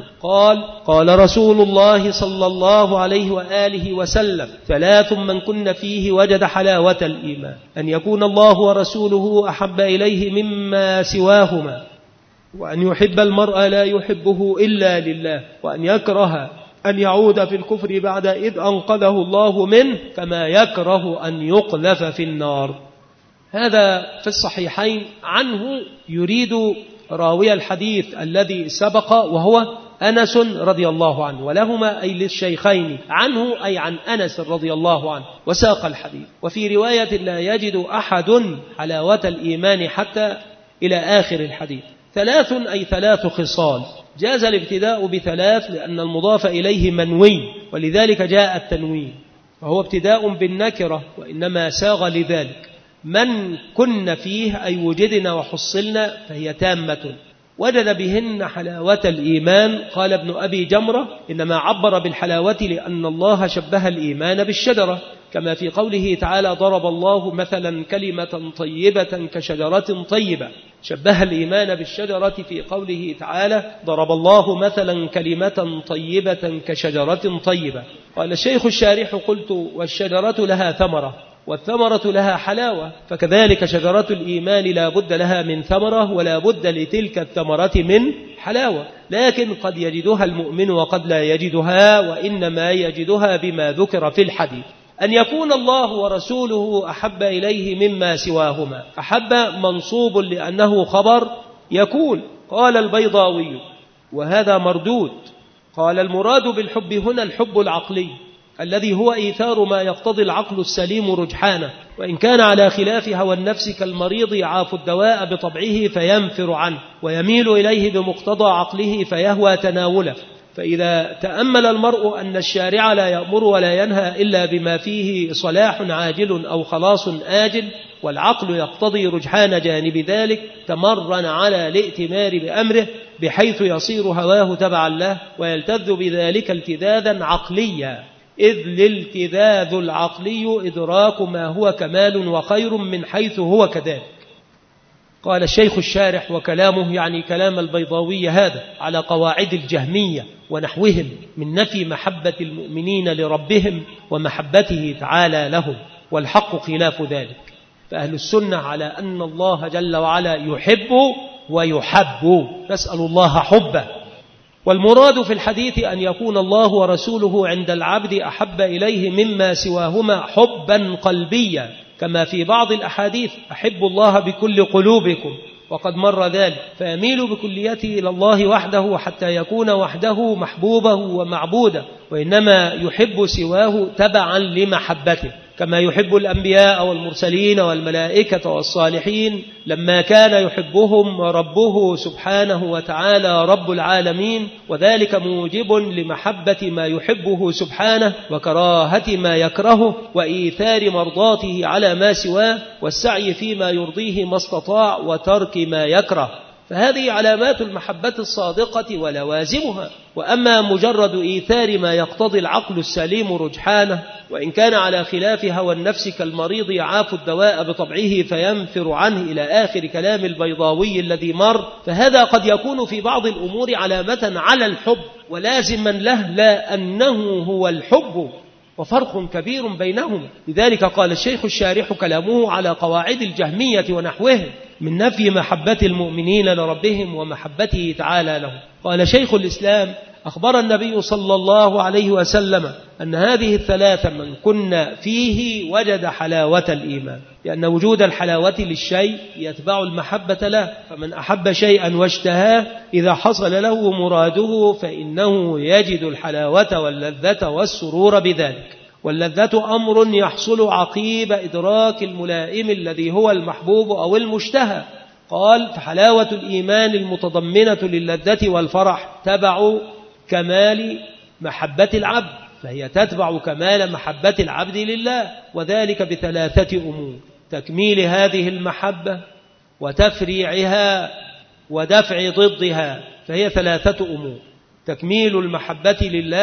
قال رسول الله صلى الله عليه وآله وسلم: 3 من كن فيه وجد حلاوة الإيمان: أن يكون الله ورسوله أحب إليه مما سواهما، وأن يحب المرء لا يحبه إلا لله، وأن يكره أن يعود في الكفر بعد إذ أنقذه الله منه، كما يكره أن يقذف في النار. هذا في الصحيحين. عنه يريد راوي الحديث الذي سبق وهو أنس رضي الله عنه، ولهما أي للشيخين، عنه أي عن أنس رضي الله عنه، وساق الحديث. وفي رواية: لا يجد أحد حلاوة الإيمان حتى إلى آخر الحديث. 3 أي 3 خصال. جاز الابتداء ب3 لأن المضاف إليه منوي، ولذلك جاء التنوين، وهو ابتداء بالنكرة، وإنما ساغ لذلك. من كن فيه أي وجدنا وحصلنا، فهي تامة. وجد بهن حلاوة الإيمان. قال ابن أبي جمرة: إنما عبر بالحلاوة لأن الله شبه الإيمان بالشجرة، كما في قوله تعالى: ضرب الله مثلا كلمة طيبة كشجرة طيبة. شبه الإيمان بالشجرة في قوله تعالى: ضرب الله مثلا كلمة طيبة كشجرة طيبة. قال الشيخ الشارح: قلت: والشجرة لها ثمرة، والثمرة لها حلاوة، فكذلك شجرة الإيمان لا بد لها من ثمرة، ولا بد لتلك الثمرة من حلاوة، لكن قد يجدها المؤمن وقد لا يجدها، وإنما يجدها بما ذكر في الحديث: أن يكون الله ورسوله أحب إليه مما سواهما. أحب منصوب لأنه خبر يكون. قال البيضاوي: وهذا مردود. قال: المراد بالحب هنا الحب العقلي، الذي هو إيثار ما يقتضي العقل السليم رجحانه، وإن كان على خلاف هوى النفس كالمريض يعاف الدواء بطبعه فينفر عنه، ويميل إليه بمقتضى عقله فيهوى تناوله. فإذا تأمل المرء أن الشارع لا يأمر ولا ينهى إلا بما فيه صلاح عاجل أو خلاص آجل، والعقل يقتضي رجحان جانب ذلك، تمرن على الائتمار بأمره، بحيث يصير هواه تبعا له، ويلتذ بذلك التذاذا عقليا، إذ الالتذاذ العقلي إدراك ما هو كمال وخير من حيث هو كذلك. قال الشيخ الشارح: وكلامه يعني كلام البيضاوي هذا على قواعد الجهمية ونحوهم من نفي محبة المؤمنين لربهم ومحبته تعالى لهم، والحق خلاف ذلك. فأهل السنة على أن الله جل وعلا يحب ويحب، نسأل الله حبه. والمراد في الحديث أن يكون الله ورسوله عند العبد أحب إليه مما سواهما حبا قلبيا، كما في بعض الأحاديث: أحب الله بكل قلوبكم، وقد مر ذلك، فيميل بكليته إلى الله وحده حتى يكون وحده محبوبه ومعبوده، وإنما يحب سواه تبعا لمحبته، كما يحب الأنبياء والمرسلين والملائكة والصالحين لما كان يحبهم ربه سبحانه وتعالى رب العالمين، وذلك موجب لمحبة ما يحبه سبحانه وكراهة ما يكرهه، وإيثار مرضاته على ما سواه، والسعي فيما يرضيه ما استطاع، وترك ما يكره. فهذه علامات المحبة الصادقة ولوازمها. وأما مجرد إيثار ما يقتضي العقل السليم رجحانه، وإن كان على خلاف هوى النفس كالمريض يعاف الدواء بطبعه فينفر عنه إلى آخر كلام البيضاوي الذي مر، فهذا قد يكون في بعض الأمور علامة على الحب ولازما له، لا أنه هو الحب، وفرق كبير بينهما. لذلك قال الشيخ الشارح: كلامه على قواعد الجهمية ونحوهم من نفي محبة المؤمنين لربهم ومحبته تعالى لهم. قال شيخ الإسلام: أخبر النبي صلى الله عليه وسلم أن هذه الثلاثة من كن فيه وجد حلاوة الإيمان، لأن وجود الحلاوة للشيء يتبع المحبة له، فمن أحب شيئا واشتهاه إذا حصل له مراده فإنه يجد الحلاوة واللذة والسرور بذلك. واللذة أمر يحصل عقيب إدراك الملائم الذي هو المحبوب أو المشتهى. قال: فحلاوة الإيمان المتضمنة للذة والفرح تبع كمال محبة العبد، فهي تتبع كمال محبة العبد لله، وذلك بثلاثة أمور: تكميل هذه المحبة، وتفريعها، ودفع ضدها. فهي ثلاثة أمور: تكميل المحبة لله،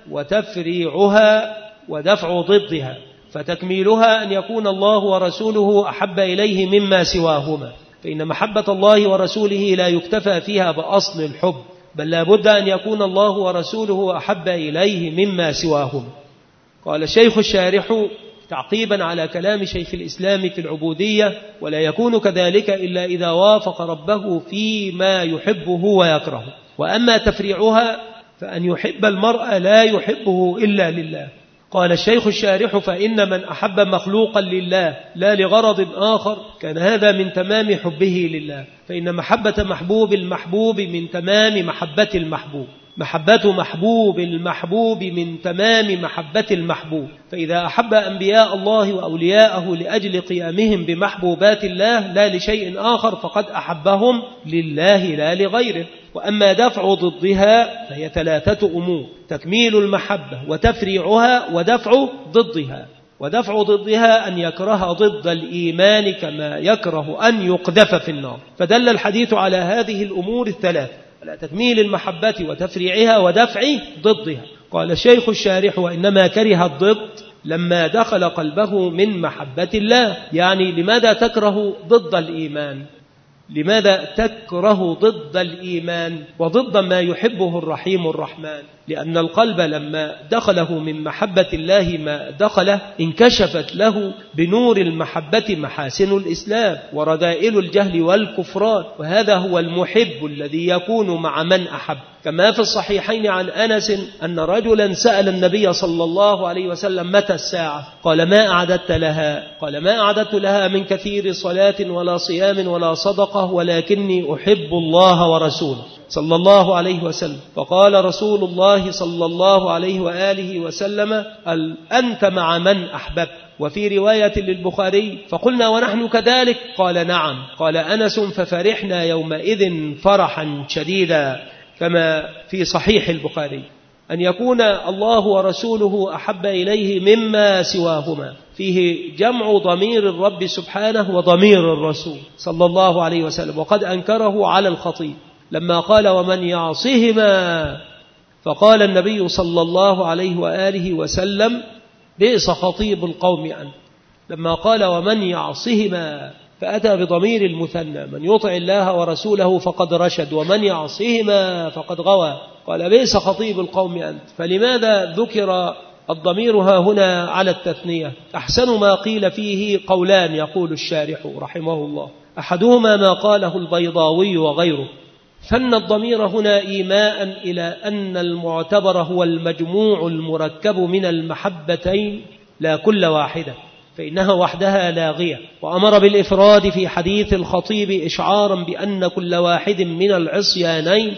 وتفريعها ودفع ضدها، فتكميلها أن يكون الله ورسوله أحب إليه مما سواهما، فإن محبة الله ورسوله لا يكتفى فيها بأصل الحب، بل لا بد أن يكون الله ورسوله أحب إليه مما سواهما. قال الشيخ الشارح تعقيبا على كلام شيخ الإسلام في العبودية: ولا يكون كذلك إلا إذا وافق ربه فيما يحبه ويكرهه. وأما تفريعها فأن يحب المرء لا يحبه إلا لله. قال الشيخ الشارح: فإن من أحب مخلوقا لله لا لغرض آخر كان هذا من تمام حبه لله، فإن محبة محبوب المحبوب من تمام محبة المحبوب، محبة محبوب المحبوب من تمام محبة المحبوب. فإذا أحب أنبياء الله وأولياءه لأجل قيامهم بمحبوبات الله لا لشيء آخر فقد أحبهم لله لا لغيره. وأما دفع ضدها فهي ثلاثة أمور: تكميل المحبة وتفريعها ودفع ضدها. ودفع ضدها أن يكره ضد الإيمان كما يكره أن يقذف في النار. فدل الحديث على هذه الأمور الثلاث، على تكميل المحبة وتفريعها ودفع ضدها. قال الشيخ الشارح: وإنما كره الضد لما دخل قلبه من محبة الله. يعني لماذا تكره ضد الإيمان؟ لماذا تكره ضد الإيمان وضد ما يحبه الرحيم الرحمن؟ لأن القلب لما دخله من محبة الله ما دخله انكشفت له بنور المحبة محاسن الإسلام ورذائل الجهل والكفران، وهذا هو المحب الذي يكون مع من أحب. كما في الصحيحين عن أنس أن رجلا سأل النبي صلى الله عليه وسلم: متى الساعة؟ قال: ما أعددت لها؟ قال: ما أعددت لها من كثير صلاة ولا صيام ولا صدقة، ولكني أحب الله ورسوله صلى الله عليه وسلم. فقال رسول الله صلى الله عليه وآله وسلم: أنت مع من أحببت. وفي رواية للبخاري: فقلنا ونحن كذلك؟ قال: نعم. قال أنس: ففرحنا يومئذ فرحا شديدا، كما في صحيح البخاري. أن يكون الله ورسوله أحب إليه مما سواهما فيه جمع ضمير الرب سبحانه وضمير الرسول صلى الله عليه وسلم، وقد أنكره على الخطيب لما قال: ومن يعصهما. فقال النبي صلى الله عليه وآله وسلم: بئس خطيب القوم أنت. لما قال: ومن يعصهما فأتى بضمير المثنى: من يطع الله ورسوله فقد رشد، ومن يعصهما فقد غوى. قال: بئس خطيب القوم أنت. فلماذا ذكر الضمير ها هنا على التثنية؟ أحسن ما قيل فيه قولان يقول الشارح رحمه الله: أحدهما ما قاله البيضاوي وغيره، فن الضمير هنا إيماء إلى أن المعتبر هو المجموع المركب من المحبتين لا كل واحدة، فإنها وحدها لاغية. وأمر بالإفراد في حديث الخطيب إشعارا بأن كل واحد من العصيانين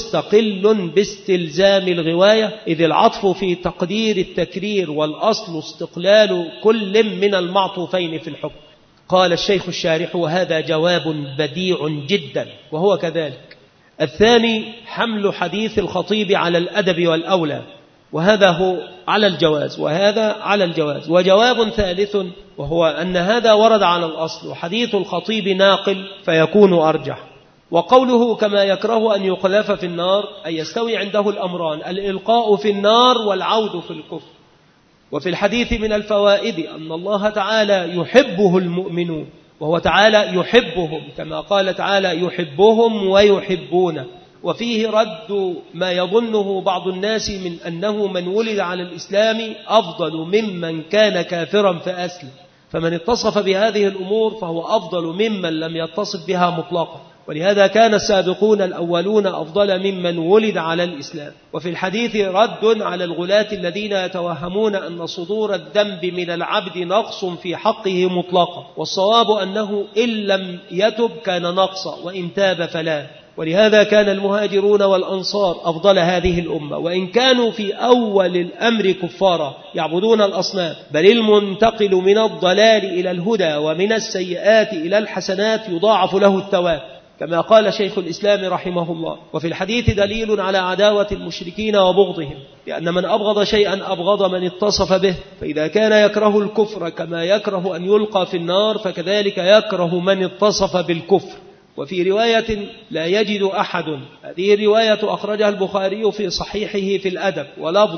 مستقل باستلزام الغواية، إذ العطف في تقدير التكرير والأصل استقلال كل من المعطوفين في الحكم. قال الشيخ الشارح: وهذا جواب بديع جدا، وهو كذلك. الثاني حمل حديث الخطيب على الأدب والأولى، وهذا هو على الجواز وهذا على الجواز. وجواب ثالث وهو أن هذا ورد على الأصل، وحديث الخطيب ناقل فيكون أرجح. وقوله كما يكره أن يقذف في النار أي يستوي عنده الأمران: الإلقاء في النار والعود في الكفر. وفي الحديث من الفوائد أن الله تعالى يحبه المؤمنون، وهو تعالى يحبهم كما قال تعالى: يحبهم ويحبونه. وفيه رد ما يظنه بعض الناس من أنه من ولد على الإسلام أفضل ممن كان كافرا فأسلم، فمن اتصف بهذه الأمور فهو أفضل ممن لم يتصف بها مطلقا، ولهذا كان السابقون الأولون أفضل ممن ولد على الإسلام. وفي الحديث رد على الغلاة الذين يتوهمون أن صدور الذنب من العبد نقص في حقه مطلقا، والصواب أنه إن لم يتب كان نقصا، وإن تاب فلا. ولهذا كان المهاجرون والأنصار أفضل هذه الأمة، وإن كانوا في أول الأمر كفارا يعبدون الأصنام، بل المنتقل من الضلال إلى الهدى ومن السيئات إلى الحسنات يضاعف له الثواب، كما قال شيخ الإسلام رحمه الله. وفي الحديث دليل على عداوة المشركين وبغضهم، لأن من أبغض شيئا أبغض من اتصف به، فإذا كان يكره الكفر كما يكره أن يلقى في النار فكذلك يكره من اتصف بالكفر. وفي رواية لا يجد أحد، هذه الرواية أخرجها البخاري في صحيحه في الأدب، ولفظه: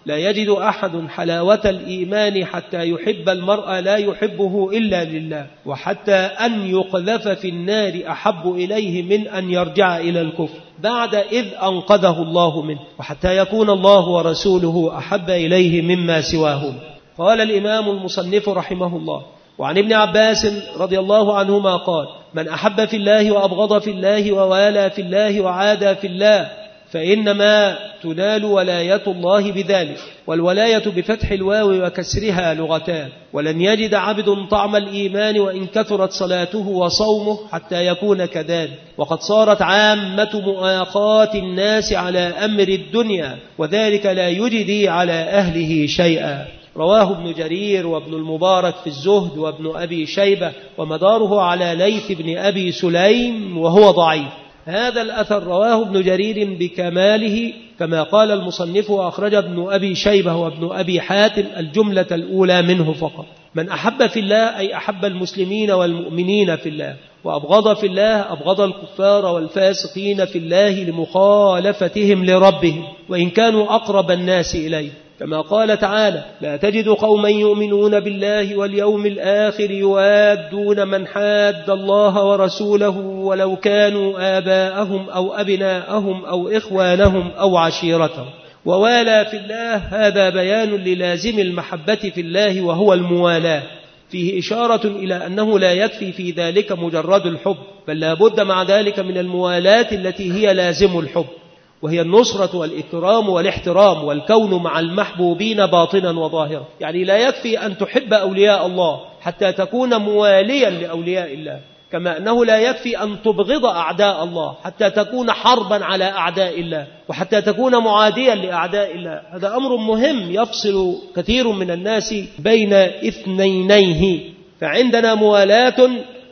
لا يجد أحد حلاوة الإيمان حتى يحب المرء لا يحبه إلا لله، وحتى أن يقذف في النار أحب إليه من أن يرجع إلى الكفر بعد إذ أنقذه الله منه، وحتى يكون الله ورسوله أحب إليه مما سواهم. قال الإمام المصنف رحمه الله: وعن ابن عباس رضي الله عنهما قال: من أحب في الله وأبغض في الله ووالى في الله وعادى في الله فإنما تنال ولاية الله بذلك. والولاية بفتح الواو وكسرها لغتان، ولن يجد عبد طعم الإيمان وإن كثرت صلاته وصومه حتى يكون كذلك، وقد صارت عامة مؤاخاة الناس على أمر الدنيا، وذلك لا يجدي على أهله شيئا. رواه ابن جرير وابن المبارك في الزهد وابن أبي شيبة، ومداره على ليث بن أبي سليم وهو ضعيف. هذا الأثر رواه ابن جرير بكماله كما قال المصنف، وأخرج ابن أبي شيبة وابن أبي حاتم الجملة الأولى منه فقط. من أحب في الله أي أحب المسلمين والمؤمنين في الله، وأبغض في الله أبغض الكفار والفاسقين في الله لمخالفتهم لربهم وإن كانوا أقرب الناس إليه، كما قال تعالى: لا تجد قوما يؤمنون بالله واليوم الآخر يوادون من حاد الله ورسوله ولو كانوا آباءهم أو أبناءهم أو إخوانهم أو عشيرتهم. ووالى في الله هذا بيان للازم المحبة في الله وهو الموالاة، فيه إشارة إلى أنه لا يكفي في ذلك مجرد الحب، بل لا بد مع ذلك من الموالاة التي هي لازم الحب، وهي النصرة والإكرام والاحترام والكون مع المحبوبين باطنا وظاهرا. يعني لا يكفي أن تحب أولياء الله حتى تكون مواليا لأولياء الله، كما أنه لا يكفي أن تبغض أعداء الله حتى تكون حربا على أعداء الله وحتى تكون معاديا لأعداء الله. هذا أمر مهم يفصل كثير من الناس بين اثنينيه. فعندنا موالاة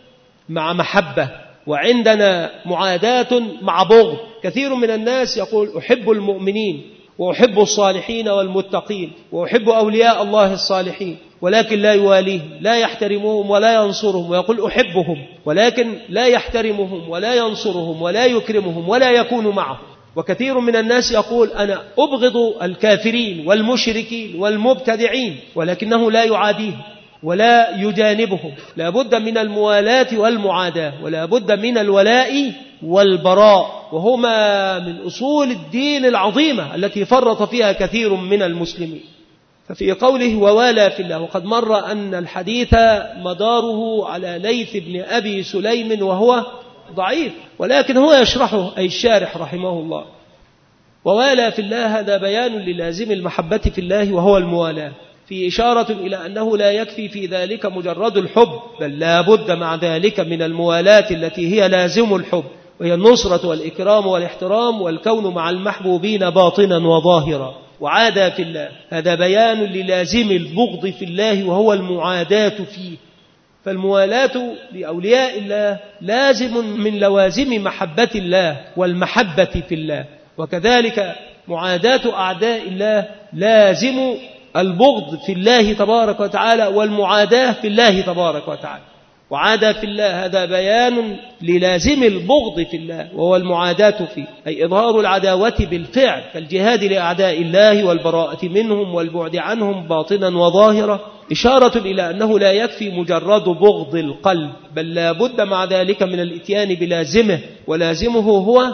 مع محبة، وعندنا معاداة مع بغض. كثير من الناس يقول: أحب المؤمنين وأحب الصالحين والمتقين وأحب أولياء الله الصالحين، ولكن لا يواليهم، لا يحترمهم ولا ينصرهم، ويقول أحبهم ولكن لا يحترمهم ولا ينصرهم ولا يكرمهم ولا يكون معهم. وكثير من الناس يقول: أنا أبغض الكافرين والمشركين والمبتدعين، ولكنه لا يعاديهم ولا يجانبهم. لا بد من الموالاة والمعاداة، ولا بد من الولاء والبراء، وهما من أصول الدين العظيمة التي فرط فيها كثير من المسلمين. ففي قوله ووالى في الله، وقد مر أن الحديث مداره على ليث بن أبي سليم وهو ضعيف، ولكن هو يشرحه أي الشارح رحمه الله. ووالى في الله هذا بيان للازم المحبة في الله وهو الموالاة، في إشارة إلى أنه لا يكفي في ذلك مجرد الحب، بل لا بد مع ذلك من الموالاة التي هي لازم الحب، وهي النصرة والإكرام والاحترام والكون مع المحبوبين باطنا وظاهرا. وعادى في الله هذا بيان للازم البغض في الله وهو المعاداة فيه. فالموالاة لأولياء الله لازم من لوازم محبة الله والمحبة في الله، وكذلك معاداة أعداء الله لازم البغض في الله تبارك وتعالى والمعاداة في الله تبارك وتعالى. وعادى في الله هذا بيان للازم البغض في الله وهو المعاداة فيه، أي إظهار العداوة بالفعل كالجهاد لأعداء الله والبراءة منهم والبعد عنهم باطنا وظاهرا، إشارة إلى أنه لا يكفي مجرد بغض القلب، بل لا بد مع ذلك من الإتيان بلازمه، ولازمه هو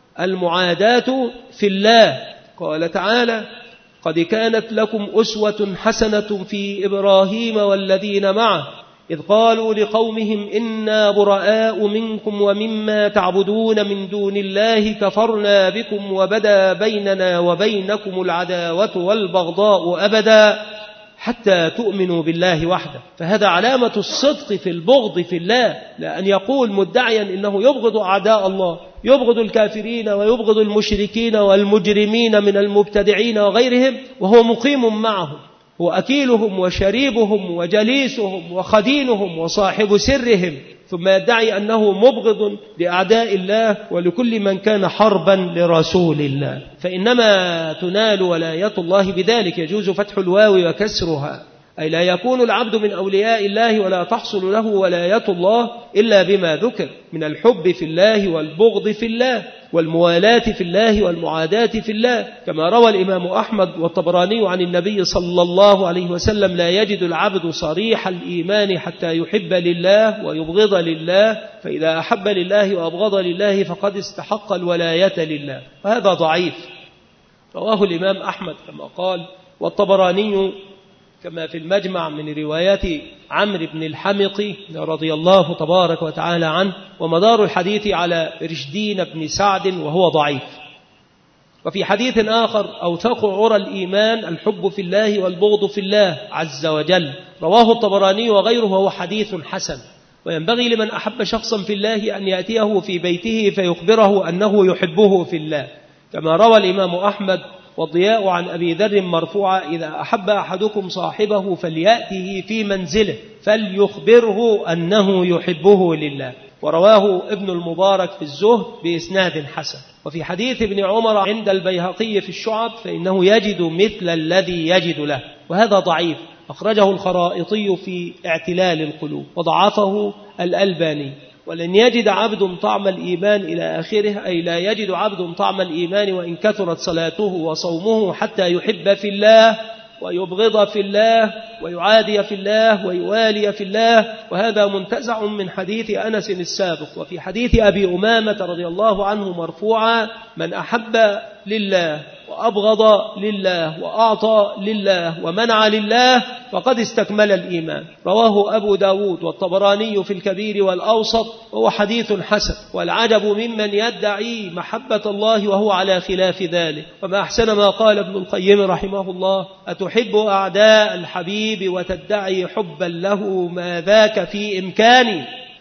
المعاداة في الله. قال تعالى: قد كانت لكم أسوة حسنة في إبراهيم والذين معه إذ قالوا لقومهم إنا براء منكم ومما تعبدون من دون الله كفرنا بكم وبدا بيننا وبينكم العداوة والبغضاء أبدا حتى تؤمنوا بالله وحده. فهذا علامة الصدق في البغض في الله، لا أن يقول مدعيا إنه يبغض أعداء الله، يبغض الكافرين ويبغض المشركين والمجرمين من المبتدعين وغيرهم وهو مقيم معهم، هو أكيلهم وشريبهم وجليسهم وخدينهم وصاحب سرهم، ثم يدعي أنه مبغض لأعداء الله ولكل من كان حربا لرسول الله. فإنما تنال ولاية الله بذلك. يجوز فتح الواو وكسرها. أي لا يكون العبد من أولياء الله ولا تحصل له ولاية الله إلا بما ذكر من الحب في الله والبغض في الله والموالاة في الله والمعاداة في الله، كما روى الإمام أحمد والطبراني عن النبي صلى الله عليه وسلم: لا يجد العبد صريح الإيمان حتى يحب لله ويبغض لله، فإذا أحب لله وأبغض لله فقد استحق الولاية لله. وهذا ضعيف، رواه الإمام أحمد كما قال، والطبراني كما في المجمع من روايات عمرو بن الحمقي رضي الله تبارك وتعالى عنه، ومدار الحديث على رشدين بن سعد وهو ضعيف. وفي حديث آخر: أوثق عرى الإيمان الحب في الله والبغض في الله عز وجل، رواه الطبراني وغيره، وهو حديث حسن. وينبغي لمن أحب شخصا في الله أن يأتيه في بيته فيخبره أنه يحبه في الله، كما روى الإمام أحمد والضياء عن أبي ذر مرفوعا: إذا أحب أحدكم صاحبه فليأته في منزله فليخبره أنه يحبه لله. ورواه ابن المبارك في الزهد بإسناد حسن. وفي حديث ابن عمر عند البيهقي في الشعب: فإنه يجد مثل الذي يجد له، وهذا ضعيف، أخرجه الخرائطي في اعتلال القلوب وضعفه الألباني. ولن يجد عبد طعم الإيمان إلى آخره، أي لا يجد عبد طعم الإيمان وإن كثرت صلاته وصومه حتى يحب في الله ويبغض في الله ويعادي في الله ويوالي في الله، وهذا منتزع من حديث أنس السابق. وفي حديث أبي أمامة رضي الله عنه مرفوعا: من أحب لله وأبغض لله وأعطى لله ومنع لله فقد استكمل الإيمان، رواه أبو داود والطبراني في الكبير والأوسط، وهو حديث حسن. والعجب ممن يدعي محبة الله وهو على خلاف ذلك. وما أحسن ما قال ابن القيم رحمه الله: أتحب أعداء الحبيب وتدعي حبا له، ما ذاك في إمكاني.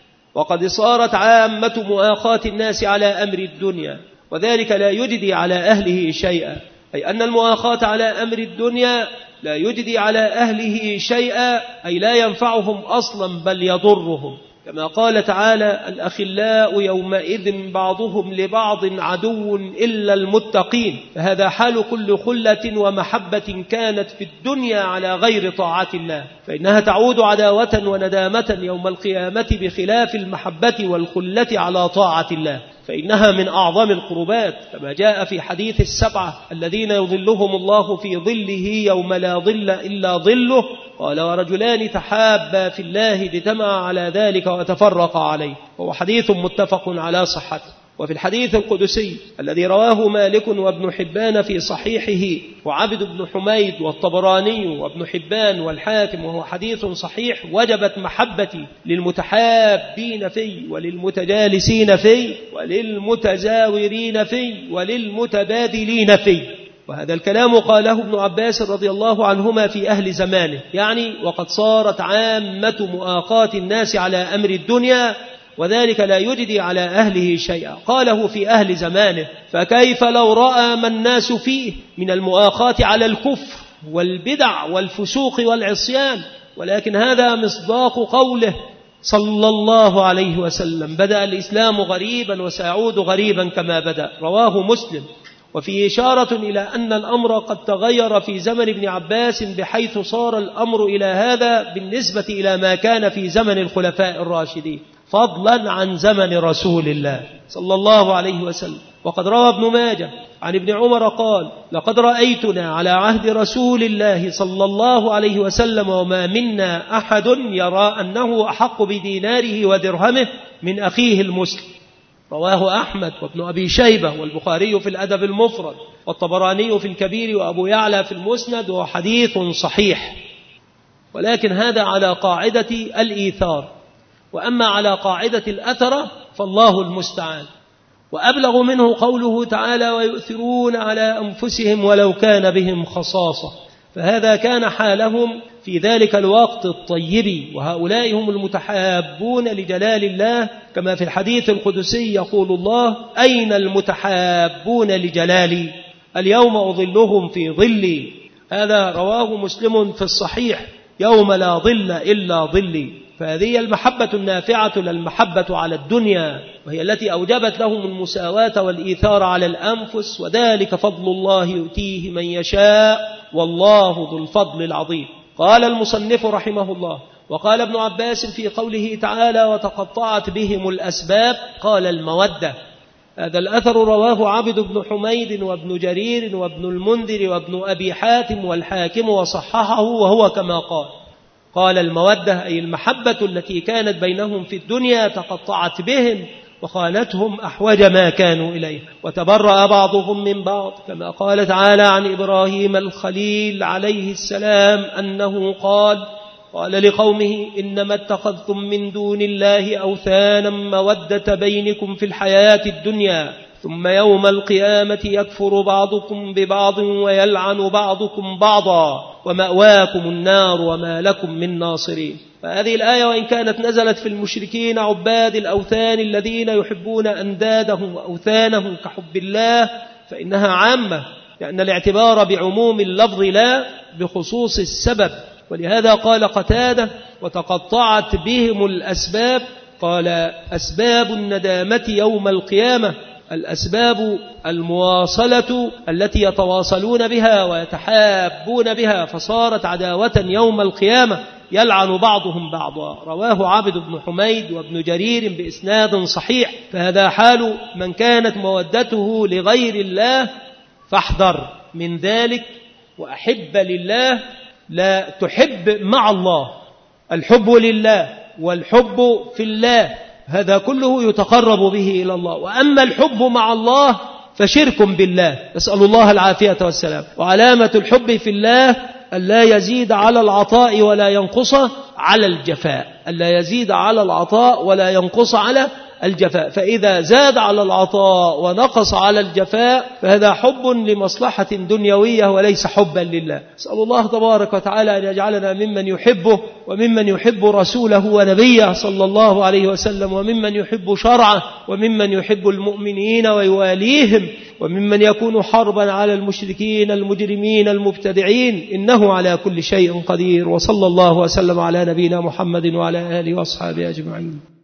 وقد صارت عامة مؤاخاة الناس على أمر الدنيا، وذلك لا يجدي على أهله شيئا، أي أن المؤاخاة على أمر الدنيا لا يجدي على أهله شيئا، أي لا ينفعهم أصلا بل يضرهم، كما قال تعالى: الأخلاء يومئذ بعضهم لبعض عدو إلا المتقين. فهذا حال كل خلة ومحبة كانت في الدنيا على غير طاعة الله، فإنها تعود عداوة وندامة يوم القيامة، بخلاف المحبة والخلة على طاعة الله، فإنها من أعظم القربات، كما جاء في حديث السبعة الذين يظلهم الله في ظله يوم لا ظل إلا ظله. قال: ورجلان تحابا في الله اجتمعا على ذلك وتفرقا عليه، وهو حديث متفق على صحته. وفي الحديث القدسي الذي رواه مالك وابن حبان في صحيحه وعبد بن حميد والطبراني وابن حبان والحاكم، وهو حديث صحيح: وجبت محبتي للمتحابين في وللمتجالسين في وللمتزاورين في وللمتبادلين في. وهذا الكلام قاله ابن عباس رضي الله عنهما في أهل زمانه، يعني وقد صارت عامة مؤاخاة الناس على أمر الدنيا، وذلك لا يجدي على أهله شيئا. قاله في أهل زمانه: فكيف لو رأى ما الناس فيه من المؤاخاة على الكفر والبدع والفسوق والعصيان. ولكن هذا مصداق قوله صلى الله عليه وسلم: بدأ الإسلام غريبا وسيعود غريبا كما بدأ، رواه مسلم. وفي إشارة إلى أن الأمر قد تغير في زمن ابن عباس، بحيث صار الأمر إلى هذا بالنسبة إلى ما كان في زمن الخلفاء الراشدين، فضلا عن زمن رسول الله صلى الله عليه وسلم. وقد روى ابن ماجه عن ابن عمر قال: لقد رأيتنا على عهد رسول الله صلى الله عليه وسلم وما منا أحد يرى أنه أحق بديناره ودرهمه من أخيه المسلم. رواه أحمد وابن أبي شيبة والبخاري في الأدب المفرد والطبراني في الكبير وأبو يعلى في المسند، وحديث صحيح. ولكن هذا على قاعدة الإيثار، وأما على قاعدة الأثرة فالله المستعان. وأبلغ منه قوله تعالى: ويؤثرون على أنفسهم ولو كان بهم خصاصة، فهذا كان حالهم في ذلك الوقت الطيب، وهؤلاء هم المتحابون لجلال الله، كما في الحديث القدسي يقول الله: أين المتحابون لجلالي اليوم أظلهم في ظلي. هذا رواه مسلم في الصحيح: يوم لا ظل إلا ظلي. فهذه المحبة النافعة لا المحبة على الدنيا، وهي التي أوجبت لهم المساواة والإيثار على الأنفس، وذلك فضل الله يؤتيه من يشاء والله ذو الفضل العظيم. قال المصنف رحمه الله: وقال ابن عباس في قوله تعالى: وتقطعت بهم الأسباب، قال المودة. هذا الأثر رواه عبد بن حميد وابن جرير وابن المنذر وابن أبي حاتم والحاكم وصححه، وهو كما قال المودة أي المحبة التي كانت بينهم في الدنيا تقطعت بهم وخانتهم أحوج ما كانوا إليه، وتبرأ بعضهم من بعض، كما قال تعالى عن إبراهيم الخليل عليه السلام أنه قال لقومه: إنما اتخذتم من دون الله أوثانا مودة بينكم في الحياة الدنيا، ثم يوم القيامة يكفر بعضكم ببعض ويلعن بعضكم بعضا ومأواكم النار وما لكم من ناصرين. فهذه الآية وإن كانت نزلت في المشركين عباد الأوثان الذين يحبون أندادهم وأوثانهم كحب الله، فإنها عامة، لأن الاعتبار بعموم اللفظ لا بخصوص السبب. ولهذا قال قتادة: وتقطعت بهم الأسباب، قال: أسباب الندامة يوم القيامة، الأسباب المواصلة التي يتواصلون بها ويتحابون بها، فصارت عداوة يوم القيامة يلعن بعضهم بعضا. رواه عبد بن حميد وابن جرير بإسناد صحيح. فهذا حال من كانت مودته لغير الله، فاحذر من ذلك وأحب لله، لا تحب مع الله. الحب لله والحب في الله هذا كله يتقرب به إلى الله، وأما الحب مع الله فشرك بالله، نسأل الله العافية والسلام. وعلامة الحب في الله ألا يزيد على العطاء ولا ينقص على الجفاء، ألا يزيد على العطاء ولا ينقص على الجفاء. فإذا زاد على العطاء ونقص على الجفاء فهذا حب لمصلحة دنيوية وليس حبا لله. أسأل الله تبارك وتعالى أن يجعلنا ممن يحبه وممن يحب رسوله ونبيه صلى الله عليه وسلم، وممن يحب شرعه، وممن يحب المؤمنين ويواليهم، وممن يكون حربا على المشركين المجرمين المبتدعين، إنه على كل شيء قدير. وصلى الله وسلم على نبينا محمد وعلى آله وأصحابه أجمعين.